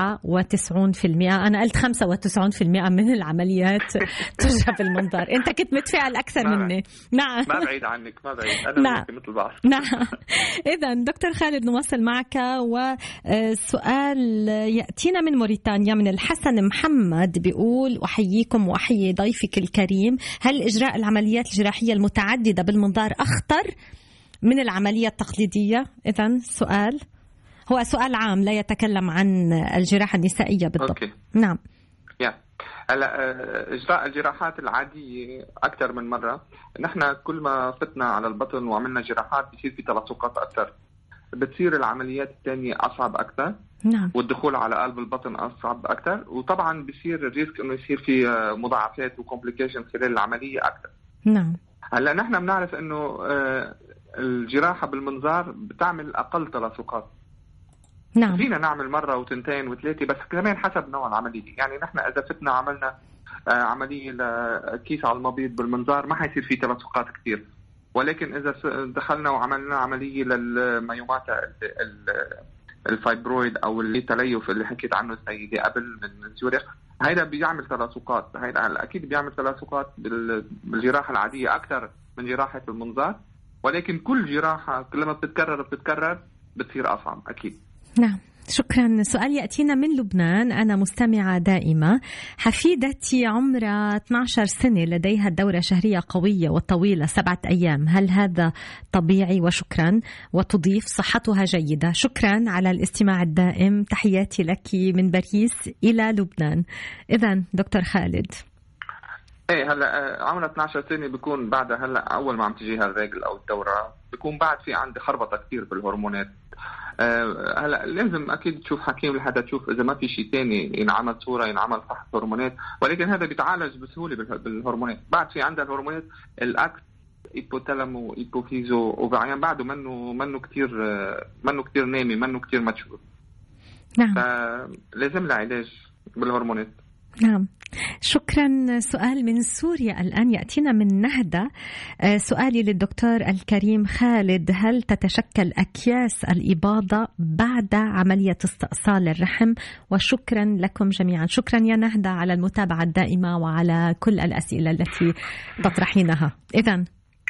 [SPEAKER 2] 99%، أنا قلت 95% من العمليات تجرى بالمنظار. أنت كنت متفاعل أكثر مني. نعم.
[SPEAKER 3] ما بعيد عنك، ما بعيد. أنا
[SPEAKER 2] نعم.
[SPEAKER 3] مثل بعض.
[SPEAKER 2] نعم. إذن دكتور خالد نواصل معك، وسؤال يأتينا من موريتانيا من الحسن محمد، بيقول: أحييكم وأحيي ضيفك الكريم، هل إجراء العمليات الجراحية المتعددة بالمنظار أخطر من العملية التقليدية؟ إذن هو سؤال عام لا يتكلم عن الجراحة النسائية بالضبط.
[SPEAKER 3] أوكي.
[SPEAKER 2] نعم.
[SPEAKER 3] هلا إجراء الجراحات العادية أكثر من مرة. نحن كل ما فتنا على البطن وعملنا جراحات بيصير في تلصقات أكثر، بتصير العمليات الثانية أصعب أكثر.
[SPEAKER 2] نعم.
[SPEAKER 3] والدخول على قلب البطن أصعب أكثر، وطبعا بيصير الريسك إنه يصير في مضاعفات وكومبليكيشن خلال العملية أكثر.
[SPEAKER 2] نعم.
[SPEAKER 3] هلا نحن بنعرف إنه الجراحة بالمنظار بتعمل أقل تلصقات.
[SPEAKER 2] نعم.
[SPEAKER 3] فينا نعمل مرة وتنتين وثلاثة، بس كمان حسب نوع العملية. يعني نحن إذا فتنا عملنا عملية لكيس على المبيض بالمنظار ما حيصير فيه تلصقات كتير، ولكن إذا دخلنا وعملنا عملية للميومات الفايبرويد أو التليف اللي حكيت عنه السيدة قبل من زوريخ، هيدا بيعمل تلصقات. هيدا أكيد بيعمل تلصقات بالجراحة العادية أكثر من جراحة المنظار، ولكن كل جراحة كلما بتتكرر بتصير أصعب أكيد.
[SPEAKER 2] نعم. شكرا. سؤال يأتينا من لبنان، أنا مستمعة دائمة. حفيدتي عمرها 12 سنة، لديها دورة شهرية قوية وطويلة 7 أيام، هل هذا طبيعي؟ وشكرا. وتضيف: صحتها جيدة. شكرا على الاستماع الدائم، تحياتي لك من باريس إلى لبنان. إذن دكتور خالد.
[SPEAKER 3] ايه هلا عمرها 12 سنة بيكون بعدها، هلا أول ما عم تجيها الرجل أو الدورة بيكون بعد في عندي خربطة كتير بالهرمونات. هلا لازم اكيد تشوف حكيم لحتى تشوف اذا ما في شيء ثاني ينعمل صوره ينعمل فحص هرمونات، ولكن هذا بيتعالج بسهوله بالهرمونات. بعد في عندها الهرمونات الاكت ايبوتالامو ايبوفيزو اوفريان، بعده منه كتير نامي، منه كتير مشهور.
[SPEAKER 2] نعم.
[SPEAKER 3] فلازم لها علاج بالهرمونات.
[SPEAKER 2] نعم. شكرا. سؤال من سوريا الآن يأتينا من نهدة. سؤالي للدكتور الكريم خالد: هل تتشكل أكياس الإباضة بعد عملية استئصال الرحم؟ وشكرا لكم جميعا. شكرا يا نهدة على المتابعة الدائمة وعلى كل الأسئلة التي تطرحينها. إذن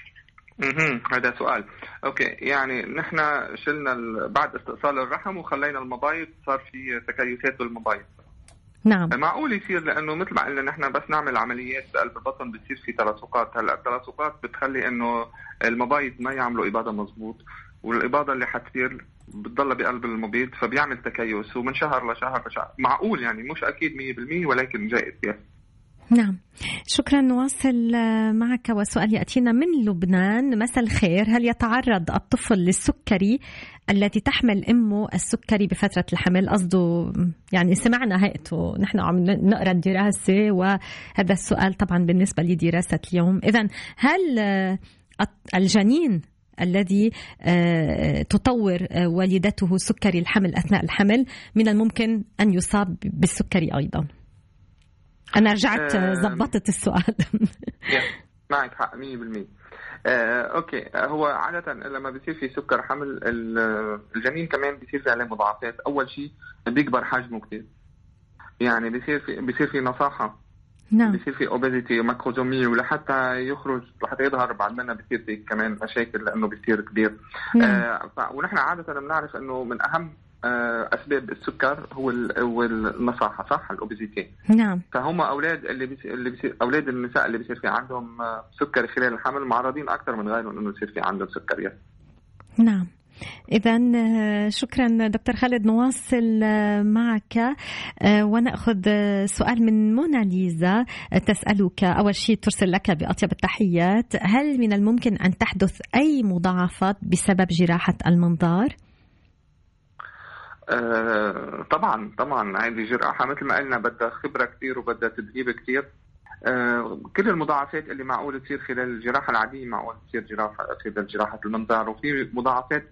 [SPEAKER 3] هذا سؤال. أوكي، يعني نحن شلنا بعد استئصال الرحم وخلينا المبايض، صار في تكيسات بالمبايض.
[SPEAKER 2] نعم.
[SPEAKER 3] معقول يصير، لأنه مثل ما قلنا نحن بس نعمل عمليات بقلب البطن بتصير في تلصقات. هلا التلصقات بتخلي إنه المبايض ما يعملوا إباضة مزبوط، والإباضة اللي حتصير بتضل بقلب المبيض، فبيعمل تكيس، ومن شهر لشهر. معقول يعني، مش أكيد 100%، ولكن جائز.
[SPEAKER 2] نعم، شكرا. نواصل معك وسؤال يأتينا من لبنان. مساء الخير، هل يتعرض الطفل للسكري التي تحمل أمه السكري بفترة الحمل؟ قصده يعني سمعنا هيئته، نحن عم نقرأ الدراسة وهذا السؤال طبعا بالنسبة لدراسة اليوم. إذن هل الجنين الذي تطور والدته سكري الحمل أثناء الحمل من الممكن أن يصاب بالسكري أيضا؟ أنا رجعت زبطت السؤال.
[SPEAKER 3] معك حق 100%. أوكي، هو عادة لما بيصير في سكر حمل الجنين كمان بيصير في عليه مضاعفات. أول شيء بيكبر حجمه كتير، يعني بيصير في نصاحة.
[SPEAKER 2] نعم.
[SPEAKER 3] بيصير في اوبيزيتي وماكروزومية، ولحتى يظهر بعد منها بيصير في كمان مشاكل لأنه بيصير كبير. ونحن عادة بنعرف إنه من أهم أسباب السكر هو النصاحة، صح، الأوبيزيتي.
[SPEAKER 2] نعم.
[SPEAKER 3] فهم أولاد أولاد النساء اللي بيصير في عندهم سكر خلال الحمل معرضين أكثر من غيرهم إنه يصير في عندهم سكريات.
[SPEAKER 2] نعم. إذن شكرا دكتور خالد. نواصل معك ونأخذ سؤال من موناليزا تسألك. أول شيء ترسل لك بأطيب التحيات، هل من الممكن أن تحدث أي مضاعفات بسبب جراحة المنظار؟
[SPEAKER 3] طبعا هذه جراحة مثل ما قلنا بدها خبرة كتير وبدها تدريب كتير. كل المضاعفات اللي معقول تصير خلال الجراحة العادية معقول تصير خلال جراحة المنظار، وفي مضاعفات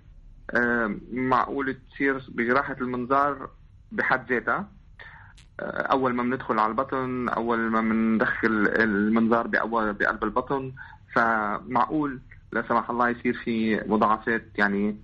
[SPEAKER 3] معقول تصير بجراحة المنظار بحد ذاتها. أول ما بندخل على البطن، أول ما بندخل المنظار بقلب البطن، فمعقول لا سمح الله يصير في مضاعفات، يعني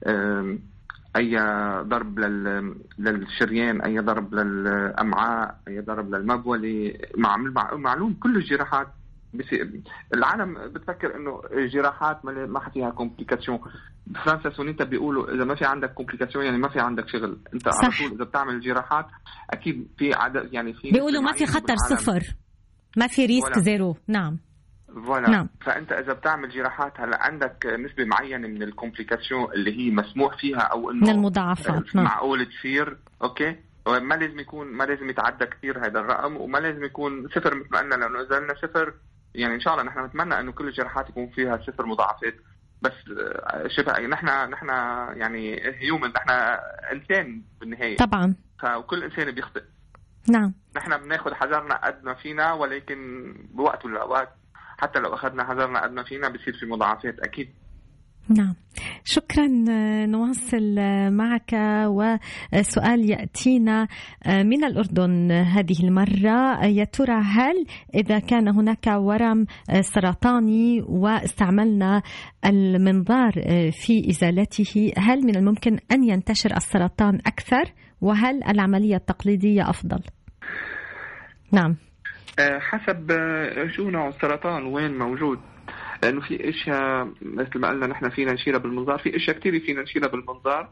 [SPEAKER 3] أي ضرب للشريان، أي ضرب للأمعاء، أي ضرب للمبولة. معلوم كل الجراحات العالم بتفكر إنه الجراحات ما فيها كومبليكاسيون. بفرنسا سونيتا بيقولوا إذا ما في عندك كومبليكاسيون يعني ما في عندك شغل. أنت على طول إذا بتعمل جراحات أكيد في عدد، يعني في
[SPEAKER 2] بيقولوا ما في خطر صفر، ما في ريسك زيرو. نعم.
[SPEAKER 3] نعم. فأنت إذا بتعمل جراحات هلا عندك نسبة معينة من الكومبليكاسيون اللي هي مسموح فيها أو إنه
[SPEAKER 2] من المضاعفات
[SPEAKER 3] معقول تصير. أوكي، ما لازم يتعدى كثير هذا الرقم، وما لازم يكون صفر مثل ما قلنا، لأنه إذا لنا صفر يعني إن شاء الله نحن نتمنى إنه كل الجراحات يكون فيها صفر مضاعفات. بس شبه نحن يعني هيومن، نحن إنسان بالنهاية طبعا، فكل إنسان بيخطئ.
[SPEAKER 2] نعم.
[SPEAKER 3] نحن بناخد حذرنا قد ما فينا، ولكن بوقت من الأوقات حتى لو أخذنا حذرنا قد ما فينا بيصير في مضاعفات أكيد.
[SPEAKER 2] نعم، شكرا. نواصل معك وسؤال يأتينا من الأردن هذه المرة. يا ترى هل إذا كان هناك ورم سرطاني واستعملنا المنظار في إزالته، هل من الممكن أن ينتشر السرطان أكثر؟ وهل العملية التقليدية أفضل؟ نعم،
[SPEAKER 3] حسب شو نوع السرطان وين موجود، لأنه في إشياء مثل ما قلنا نحن فينا نشيلها بالمنظار، في إشياء كتير فينا نشيلها بالمنظار،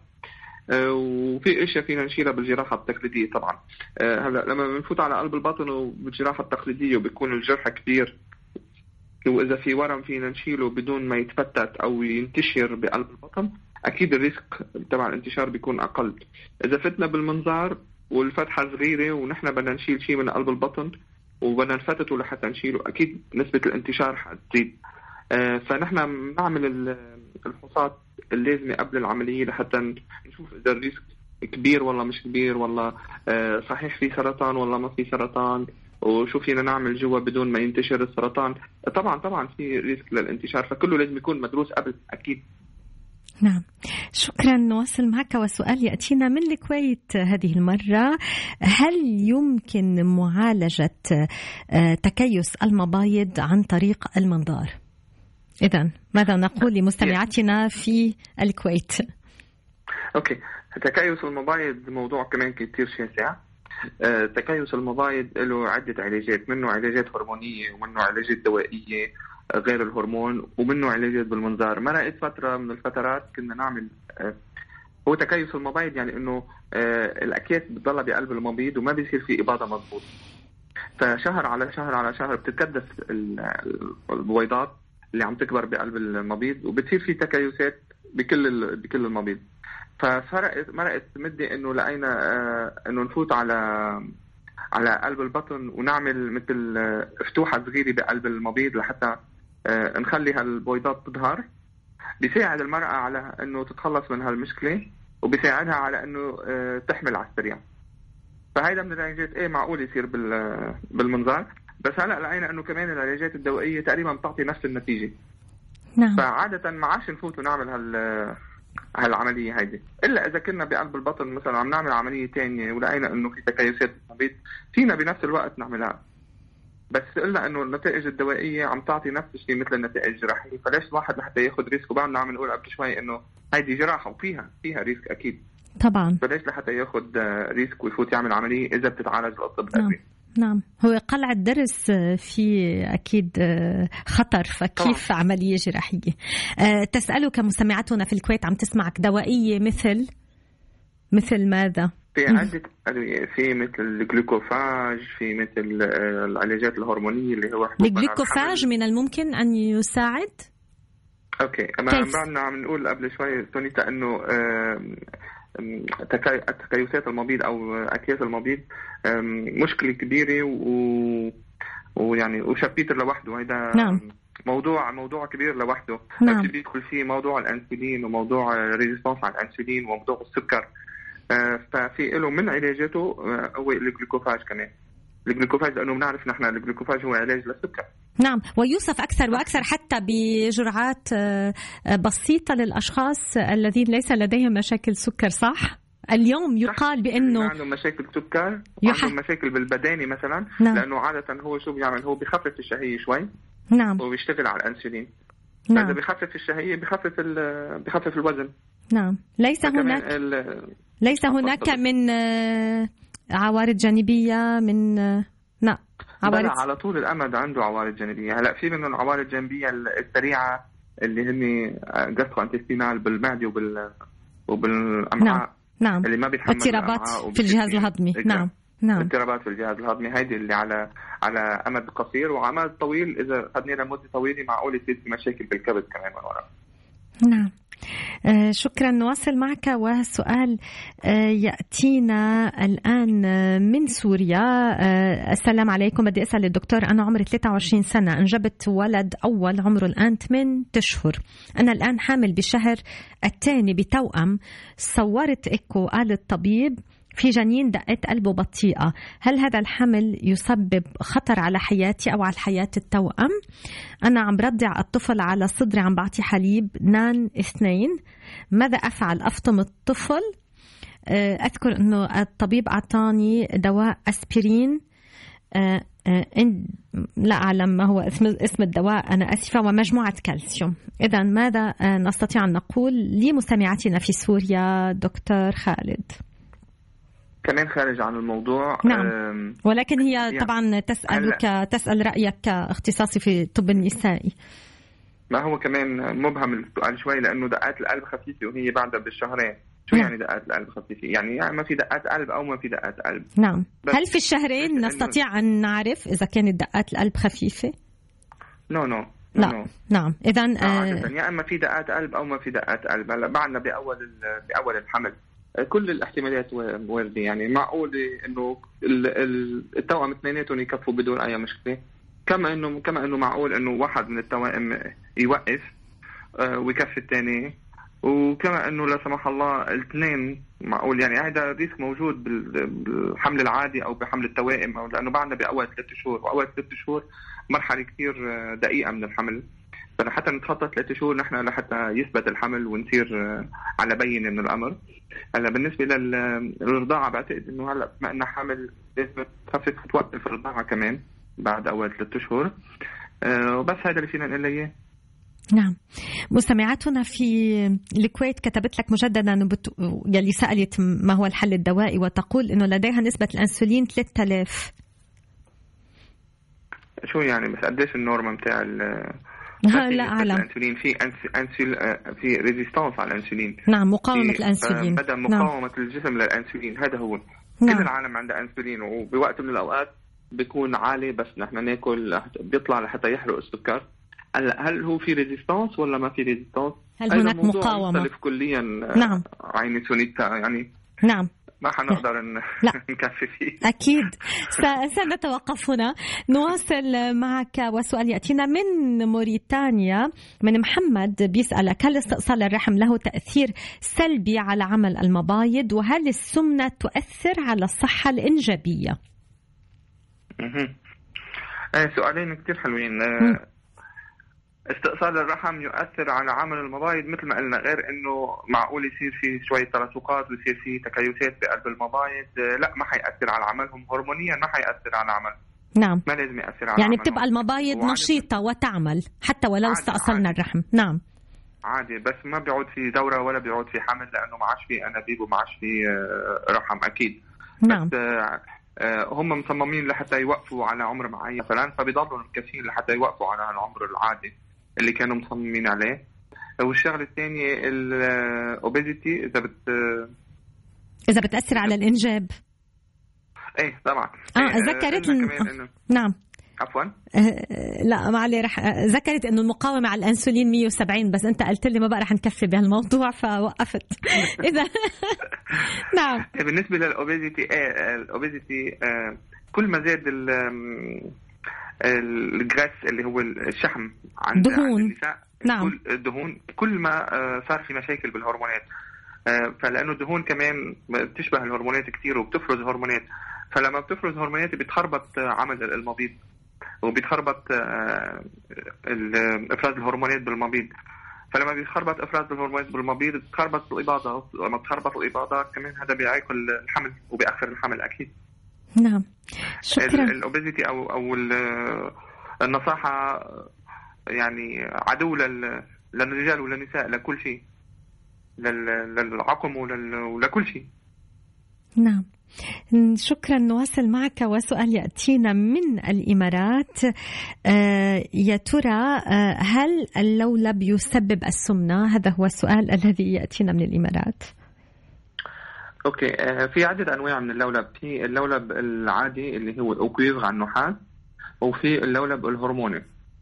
[SPEAKER 3] وفي إشياء فينا نشيلها بالجراحة التقليدية. طبعا هلا لما بنفوت على قلب البطن وبالجراحة التقليدية وبيكون الجرح كبير، وإذا في ورم فينا نشيله بدون ما يتفتت أو ينتشر بقلب البطن، أكيد الريسك تبع الانتشار بيكون أقل. إذا فتنا بالمنظار والفتحة صغيرة ونحن بدنا نشيل شيء من قلب البطن وبدنا نفتته لحتى نشيله، أكيد نسبة الانتشار حتزيد. فنحن نعمل الفحوصات اللازمة قبل العملية لحتى نشوف إذا الريسك كبير ولا مش كبير، ولا صحيح في سرطان ولا ما في سرطان، وشو فينا نعمل جوا بدون ما ينتشر السرطان. طبعا في ريسك للانتشار، فكله لازم يكون مدروس قبل أكيد.
[SPEAKER 2] نعم، شكرا. نواصل معك وسؤال يأتينا من الكويت هذه المرة. هل يمكن معالجة تكيس المبايض عن طريق المنظار؟ إذن ماذا نقول لمستمعاتنا في الكويت؟
[SPEAKER 3] أوكي، تكيس المبايض موضوع كمان كتير شاسع. تكيس المبايض له عدة علاجات، منه علاجات هرمونية ومنه علاجات دوائية غير الهرمون، ومنه علاجات بالمنظار. مرقت فترة من الفترات كنا نعمل هو تكيس المبايض، يعني إنه الأكياس بتضل بقلب المبيض وما بيصير فيه إباضة مضبوط، فشهر على شهر بتتكدس البويضات اللي عم تكبر بقلب المبيض، وبتصير في تكيسات بكل المبيض. فمرقت مدة إنه لقينا إنه نفوت على قلب البطن ونعمل مثل فتوحة صغيرة بقلب المبيض لحتى نخلي هالبويضات تظهر، بيساعد المرأة على انه تتخلص من هالمشكلة وبيساعدها على انه تحمل على السريع. فهيدا من العلاجات معقول يصير بالمنظار. بس هلا لقينا انه كمان العلاجات الدوائية تقريبا بتعطي نفس النتيجة.
[SPEAKER 2] نعم.
[SPEAKER 3] فعادة ما عادش نفوت ونعمل هالعملية هيدي إلا إذا كنا بقلب البطن مثلا عم نعمل عملية تانية ولقينا إنه في تكيسات بالمبيض فينا بنفس الوقت نعملها. بس إلا إنه النتائج الدوائية عم تعطي نفس الشيء مثل النتائج الجراحية، فليش الواحد لحتى ياخد ريسك؟ وبعدنا عم نقول قبل شوي إنه هيدي جراحة وفيها ريسك أكيد
[SPEAKER 2] طبعا،
[SPEAKER 3] فليش لحتى ياخد ريسك ويفوت يعمل عملية إذا بتتعالج القصة بالأدوية؟
[SPEAKER 2] نعم. هو قلع الضرس في أكيد خطر، فكيف طبعا عملية جراحية؟ تسألك مستمعاتنا في الكويت عم تسمعك دوائية مثل ماذا؟
[SPEAKER 3] في عدة أدوية، في مثل الجلوكوفاج، في مثل العلاجات الهرمونية اللي هو
[SPEAKER 2] الجلوكوفاج من الممكن أن يساعد؟
[SPEAKER 3] أوكي. أما بعدنا عم نقول قبل شوي سونيتا إنه تكيسات المبيض أو أكياس المبيض مشكلة كبيرة ويعني وشابيتر لوحده. هيدا
[SPEAKER 2] نعم.
[SPEAKER 3] موضوع كبير لوحده.
[SPEAKER 2] نعم.
[SPEAKER 3] بيدخل فيه موضوع الأنسولين وموضوع ريزيستانس على الأنسولين وموضوع السكر. ففي له من علاجاته هو الجلوكوفاج كمان. الجلوكوفاج لأنه بنعرف نحن الجلوكوفاج هو علاج للسكر.
[SPEAKER 2] نعم، ويوصف أكثر وأكثر حتى بجرعات بسيطة للأشخاص الذين ليس لديهم مشاكل سكر، صح؟ اليوم يقال بأنه
[SPEAKER 3] عندهم مشاكل سكر وعندهم مشاكل بالبداني مثلا.
[SPEAKER 2] نعم.
[SPEAKER 3] لأنه عادة هو شو بيعمل؟ هو بيخفف الشهية شوي.
[SPEAKER 2] نعم.
[SPEAKER 3] وبيشتغل على الأنسولين.
[SPEAKER 2] نعم.
[SPEAKER 3] فإذا بيخفف الشهية بيخفف الوزن.
[SPEAKER 2] نعم. ليس هناك من عوارض جانبية من لا
[SPEAKER 3] على طول الأمد عنده عوارض جانبية. هلا في منهم العوارض الجانبية السريعة اللي هن جاستروانتستينال بالمعدة وبالأمعاء.
[SPEAKER 2] نعم.
[SPEAKER 3] اللي ما بيتحمل
[SPEAKER 2] اضطرابات في الجهاز الهضمي. نعم.
[SPEAKER 3] اضطرابات في الجهاز الهضمي هيدي اللي على أمد قصير، وعمد طويل إذا خدنا لمدة طويلة معقول يصير في مشاكل بالكبد كمان من وراء.
[SPEAKER 2] نعم. شكرا. نواصل معك، وسؤال يأتينا الآن من سوريا. السلام عليكم، بدي أسأل الدكتور، أنا عمري 23 سنة، أنجبت ولد أول عمره الآن 8 أشهر، أنا الآن حامل بالشهر الثاني بتوأم، صورت إيكو قال الطبيب في جنين دقات قلبه بطيئة، هل هذا الحمل يسبب خطر على حياتي أو على حياة التوأم؟ أنا عم برضع الطفل على صدري، عم بعطي حليب نان 2، ماذا أفعل؟ أفطم الطفل؟ أذكر أنه الطبيب أعطاني دواء أسبرين، لا أعلم ما هو اسم الدواء، أنا أسفة، ومجموعة كالسيوم. إذا ماذا نستطيع أن نقول لمستمعاتنا في سوريا دكتور خالد؟
[SPEAKER 3] كمان خارج عن الموضوع.
[SPEAKER 2] نعم. ولكن هي يعني طبعا تسأل رأيك كاختصاصي في الطب النسائي.
[SPEAKER 3] ما هو كمان مبهم السؤال شوي، لأنه دقات القلب خفيفة وهي بعدها بالشهرين. شو يعني دقات القلب خفيفة؟ يعني ما في دقات قلب أو ما في دقات قلب.
[SPEAKER 2] نعم. هل في الشهرين نستطيع أن نعرف إذا كانت دقات القلب خفيفة؟
[SPEAKER 3] لا.
[SPEAKER 2] نعم. إذن
[SPEAKER 3] يا أما في دقات قلب أو ما في دقات قلب. هلا بعدنا بأول الحمل كل الاحتمالات واردة. يعني معقول إنه التوأم اثنيناتهم يكفوا بدون أي مشكلة، كما إنه معقول إنه واحد من التوائم يوقف ويكفي الثاني، وكما إنه لا سمح الله الاثنين معقول. يعني هذا ريسك موجود بالحمل العادي أو بحمل التوائم، أو لأنه بعدنا بأول 3 شهور، وأول 3 شهور مرحلة كتير دقيقة من الحمل. فحتى نتخطى 3 شهور نحن لحتى يثبت الحمل ونصير على بينة من الأمر. هلا بالنسبة للرضاعة بعتقد إنه هلا بما إنها حامل لازم تخفف توقف الرضاعة كمان بعد أول 3 شهور. وبس هذا اللي فينا نقول إياه.
[SPEAKER 2] نعم. مستمعاتنا في الكويت كتبت لك مجددا يلي سألت ما هو الحل الدوائي، وتقول إنه لديها نسبة الأنسولين 3000.
[SPEAKER 3] شو يعني؟ بس قديش النورمال متاع
[SPEAKER 2] لا أعلم.
[SPEAKER 3] الأنسولين في ريزيستانس على الأنسولين.
[SPEAKER 2] نعم، مقاومة الأنسولين.
[SPEAKER 3] بدأ مقاومة الجسم للأنسولين. هذا هو. كل العالم عنده أنسولين، وبوقت من الأوقات بيكون عالي، بس نحن ناكل بيطلع لحتى يحرق السكر. هل هو في ريزيستانس ولا ما في ريزيستانس؟
[SPEAKER 2] هل هناك مقاومة؟
[SPEAKER 3] مختلف كليا.
[SPEAKER 2] نعم.
[SPEAKER 3] عيني سونيتا يعني.
[SPEAKER 2] نعم.
[SPEAKER 3] ما حنقدر نكفي فيه.
[SPEAKER 2] أكيد. سنتوقف هنا. نواصل معك وسؤال يأتينا من موريتانيا من محمد بيسألك: هل استئصال الرحم له تأثير سلبي على عمل المبايض؟ وهل السمنة تؤثر على الصحة الإنجابية؟
[SPEAKER 3] سؤالين كتير حلوين. استئصال الرحم يؤثر على عمل المبايض مثل ما قلنا، غير انه معقول يصير في شوية ترسقات ويصير في تكيسات بقلب المبايض، لا ما حيأثر على عملهم هرمونيا، ما حيأثر على عملهم.
[SPEAKER 2] نعم،
[SPEAKER 3] ما لازم يأثر على
[SPEAKER 2] يعني
[SPEAKER 3] عملهم.
[SPEAKER 2] بتبقى المبايض نشيطة وتعمل حتى ولو استأصلنا الرحم. نعم
[SPEAKER 3] عادي، بس ما بيعود في دورة ولا بيعود في حمل، لأنه ما عادش في أنابيب وما عادش في رحم أكيد.
[SPEAKER 2] نعم.
[SPEAKER 3] بس هم مصممين لحتى يوقفوا على عمر معين مثلا، فبيضلوا مكفين لحتى يوقفوا على العمر العادي اللي كانوا مصممين عليه. والشغله الثانيه الاوبيزيتي، اذا بتاثر
[SPEAKER 2] على الانجاب.
[SPEAKER 3] ايه طبعا.
[SPEAKER 2] ذكرت نعم
[SPEAKER 3] عفوا
[SPEAKER 2] لا ما عليه، رح ذكرت انه المقاومه على الانسولين 170، بس انت قلت لي ما بقى رح نكفي بهالموضوع فوقفت. اذا نعم.
[SPEAKER 3] بالنسبه للاوبيزيتي، الاوبيزيتي كل ما زاد الجراس اللي هو الشحم عند النساء،
[SPEAKER 2] نعم.
[SPEAKER 3] الدهون كل ما صار في مشاكل بالهرمونات، فلأنه الدهون كمان بتشبه الهرمونات كتير وبتفرز هرمونات، فلما بتفرز هرمونات بتخربط عمل المبيض وبتخربط افراز الهرمونات بالمبيض، فلما بيخربط افراز الهرمونات بالمبيض بتخربط الاباضه، لما بتخربط الاباضه كمان هذا بيعيقل الحمل وبيأخر الحمل اكيد.
[SPEAKER 2] نعم شكرا.
[SPEAKER 3] الاوبيزيتي او النصاحه يعني عدو للرجال وللنساء، لكل شيء، للعقم ولكل شيء.
[SPEAKER 2] نعم شكرا. نواصل معك وسؤال يأتينا من الإمارات. يا ترى هل اللولب يسبب السمنة؟ هذا هو السؤال الذي يأتينا من الإمارات.
[SPEAKER 3] اوكي، في عدة انواع من اللولب. في اللولب العادي اللي هو الأوكويفر عن نحاس، وفي اللولب الهرموني.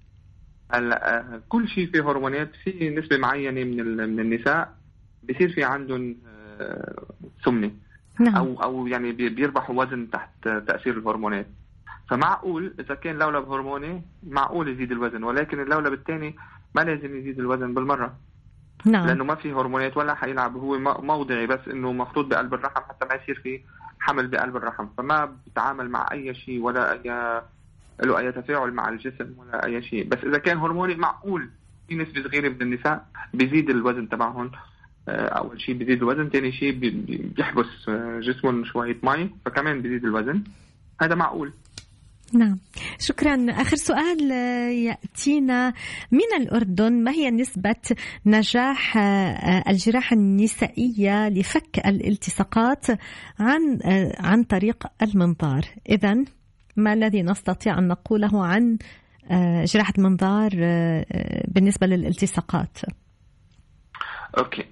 [SPEAKER 3] كل شيء فيه هرمونات، في نسبة معينة من النساء بيصير في عندهم سمنة.
[SPEAKER 2] نعم.
[SPEAKER 3] او يعني بيربحوا وزن تحت تأثير الهرمونات، فمعقول اذا كان لولب هرموني معقول يزيد الوزن، ولكن اللولب الثاني ما لازم يزيد الوزن بالمرة.
[SPEAKER 2] نعم.
[SPEAKER 3] لانه ما في هرمونات ولا حيلعب، هو موضعي بس انه مفروض بقلب الرحم حتى ما يصير في حمل بقلب الرحم، فما بيتعامل مع اي شيء ولا له اي تفاعل مع الجسم ولا اي شيء. بس اذا كان هرموني معقول في نسبة صغيرة من النساء بيزيد الوزن تبعهم. اول شيء بيزيد الوزن، ثاني شيء بيحبس جسمهم شوية مي فكمان بيزيد الوزن، هذا معقول.
[SPEAKER 2] نعم شكرا. آخر سؤال يأتينا من الأردن: ما هي نسبة نجاح الجراحة النسائية لفك الالتصاقات عن طريق المنظار؟ إذن ما الذي نستطيع أن نقوله عن جراحة المنظار بالنسبة للالتصاقات؟
[SPEAKER 3] أوكي،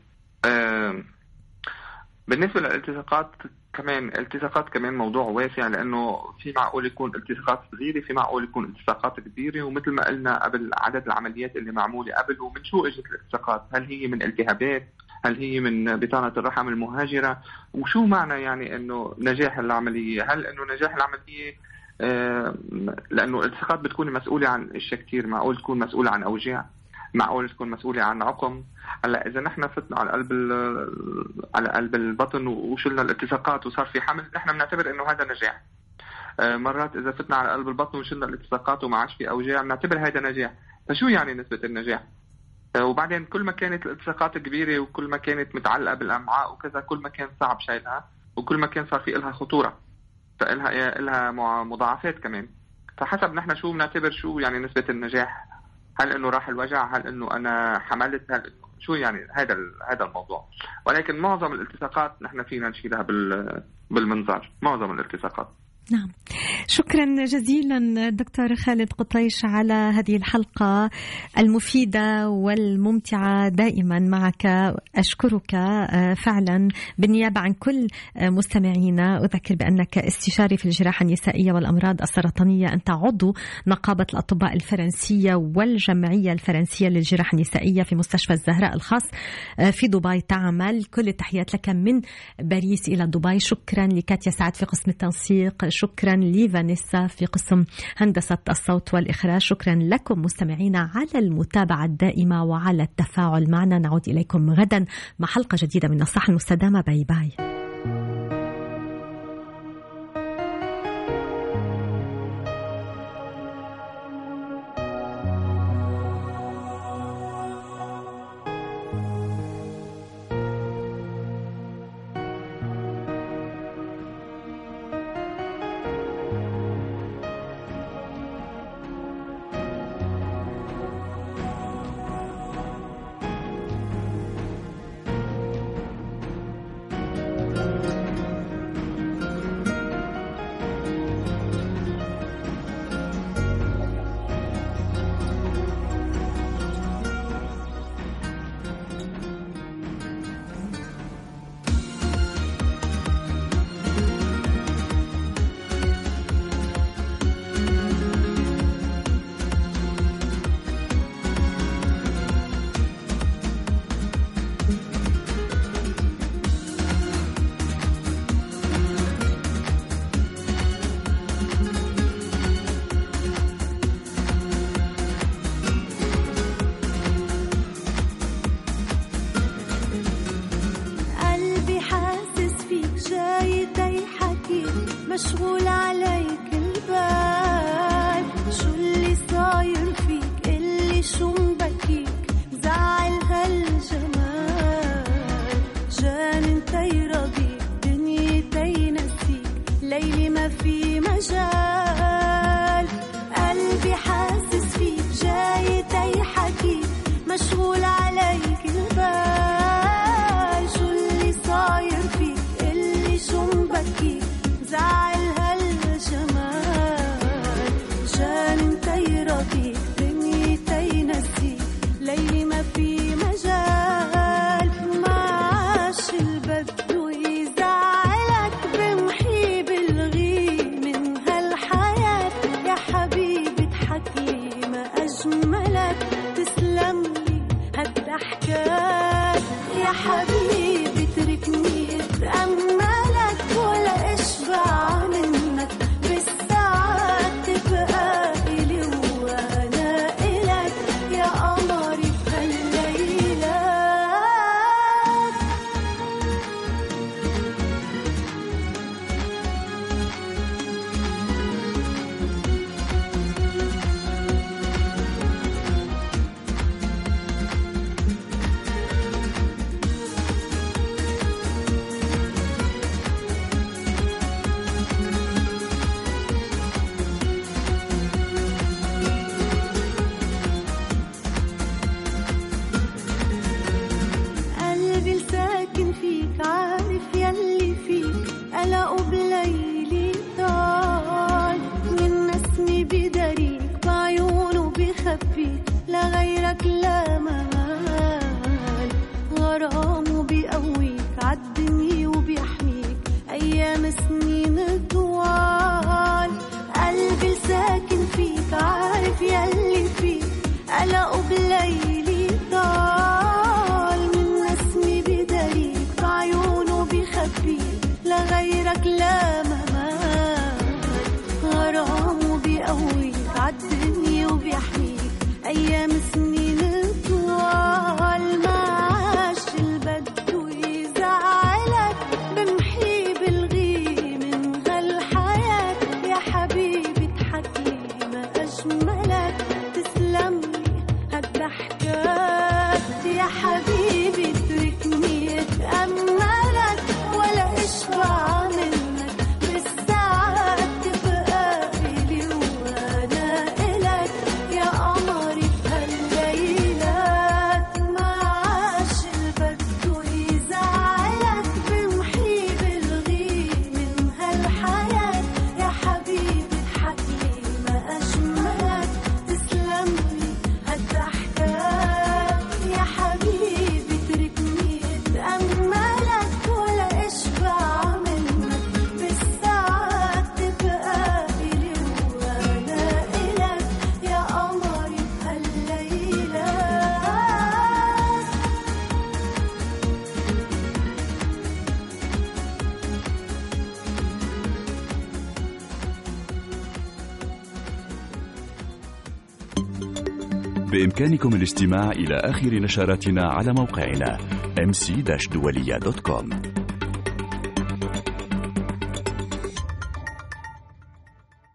[SPEAKER 3] بالنسبة للالتصاقات كمان موضوع واسع، لأنه في معقول يكون التصاقات صغيرة، في معقول يكون التصاقات كبيرة، ومثل ما قلنا قبل عدد العمليات اللي معمولة قبل ومن شو اجت الالتصاقات، هل هي من التهابات، هل هي من بطانة الرحم المهاجرة، وشو معنى يعني انه نجاح العملية، هل انه نجاح العملية لأنه الالتصاقات بتكون مسؤولة عن اشياء كتير، معقول تكون مسؤولة عن أوجاع، معقول تكون مسؤولة عن عقم. هلا إذا نحن فتنا على قلب البطن وشلنا الالتصاقات وصار في حمل، نحن بنعتبر إنه هذا نجاح. مرات إذا فتنا على قلب البطن وشلنا الالتصاقات وما عادش في أوجاع بنعتبر هذا نجاح. فشو يعني نسبة النجاح؟ وبعدين كل ما كانت الالتصاقات كبيرة وكل ما كانت متعلقة بالأمعاء وكذا، كل ما كان صعب شايلها وكل ما كان صار في إلها خطورة، فإلها مضاعفات كمان. فحسب نحن شو بنعتبر شو يعني نسبة النجاح، هل انه راح الوجع، هل انه انا حملت، هل شو يعني هذا الموضوع. ولكن معظم الالتصاقات نحن فينا نشيلها بالمنظار، معظم الالتصاقات.
[SPEAKER 2] نعم، شكرا جزيلا دكتور خالد قطيش على هذه الحلقة المفيدة والممتعة دائما معك. أشكرك فعلا بالنيابة عن كل مستمعينا. أذكر بأنك استشاري في الجراحة النسائية والأمراض السرطانية، أنت عضو نقابة الأطباء الفرنسية والجمعية الفرنسية للجراحة النسائية في مستشفى الزهراء الخاص في دبي تعمل. كل التحيات لك من باريس إلى دبي. شكرا لكاتيا سعد في قسم التنسيق، شكرا لفانيسا في قسم هندسة الصوت والإخراج. شكرا لكم مستمعينا على المتابعة الدائمة وعلى التفاعل معنا. نعود إليكم غدا مع حلقة جديدة من الصحة المستدامة. باي باي.
[SPEAKER 6] مشغول عليك البال، شو اللي صاير فيك اللي شو مبكيك زعل هالجمال، جانن تيرضيك دنيا تينسيك ليلي ما في مجال، قلبي حاسس فيك جاي تيحكيك مشغول عليك البال، شو اللي صاير فيك اللي شو مبكيك زعل هالجمال.
[SPEAKER 1] بإمكانكم الاستماع إلى آخر نشراتنا على موقعنا mc-dualia.com.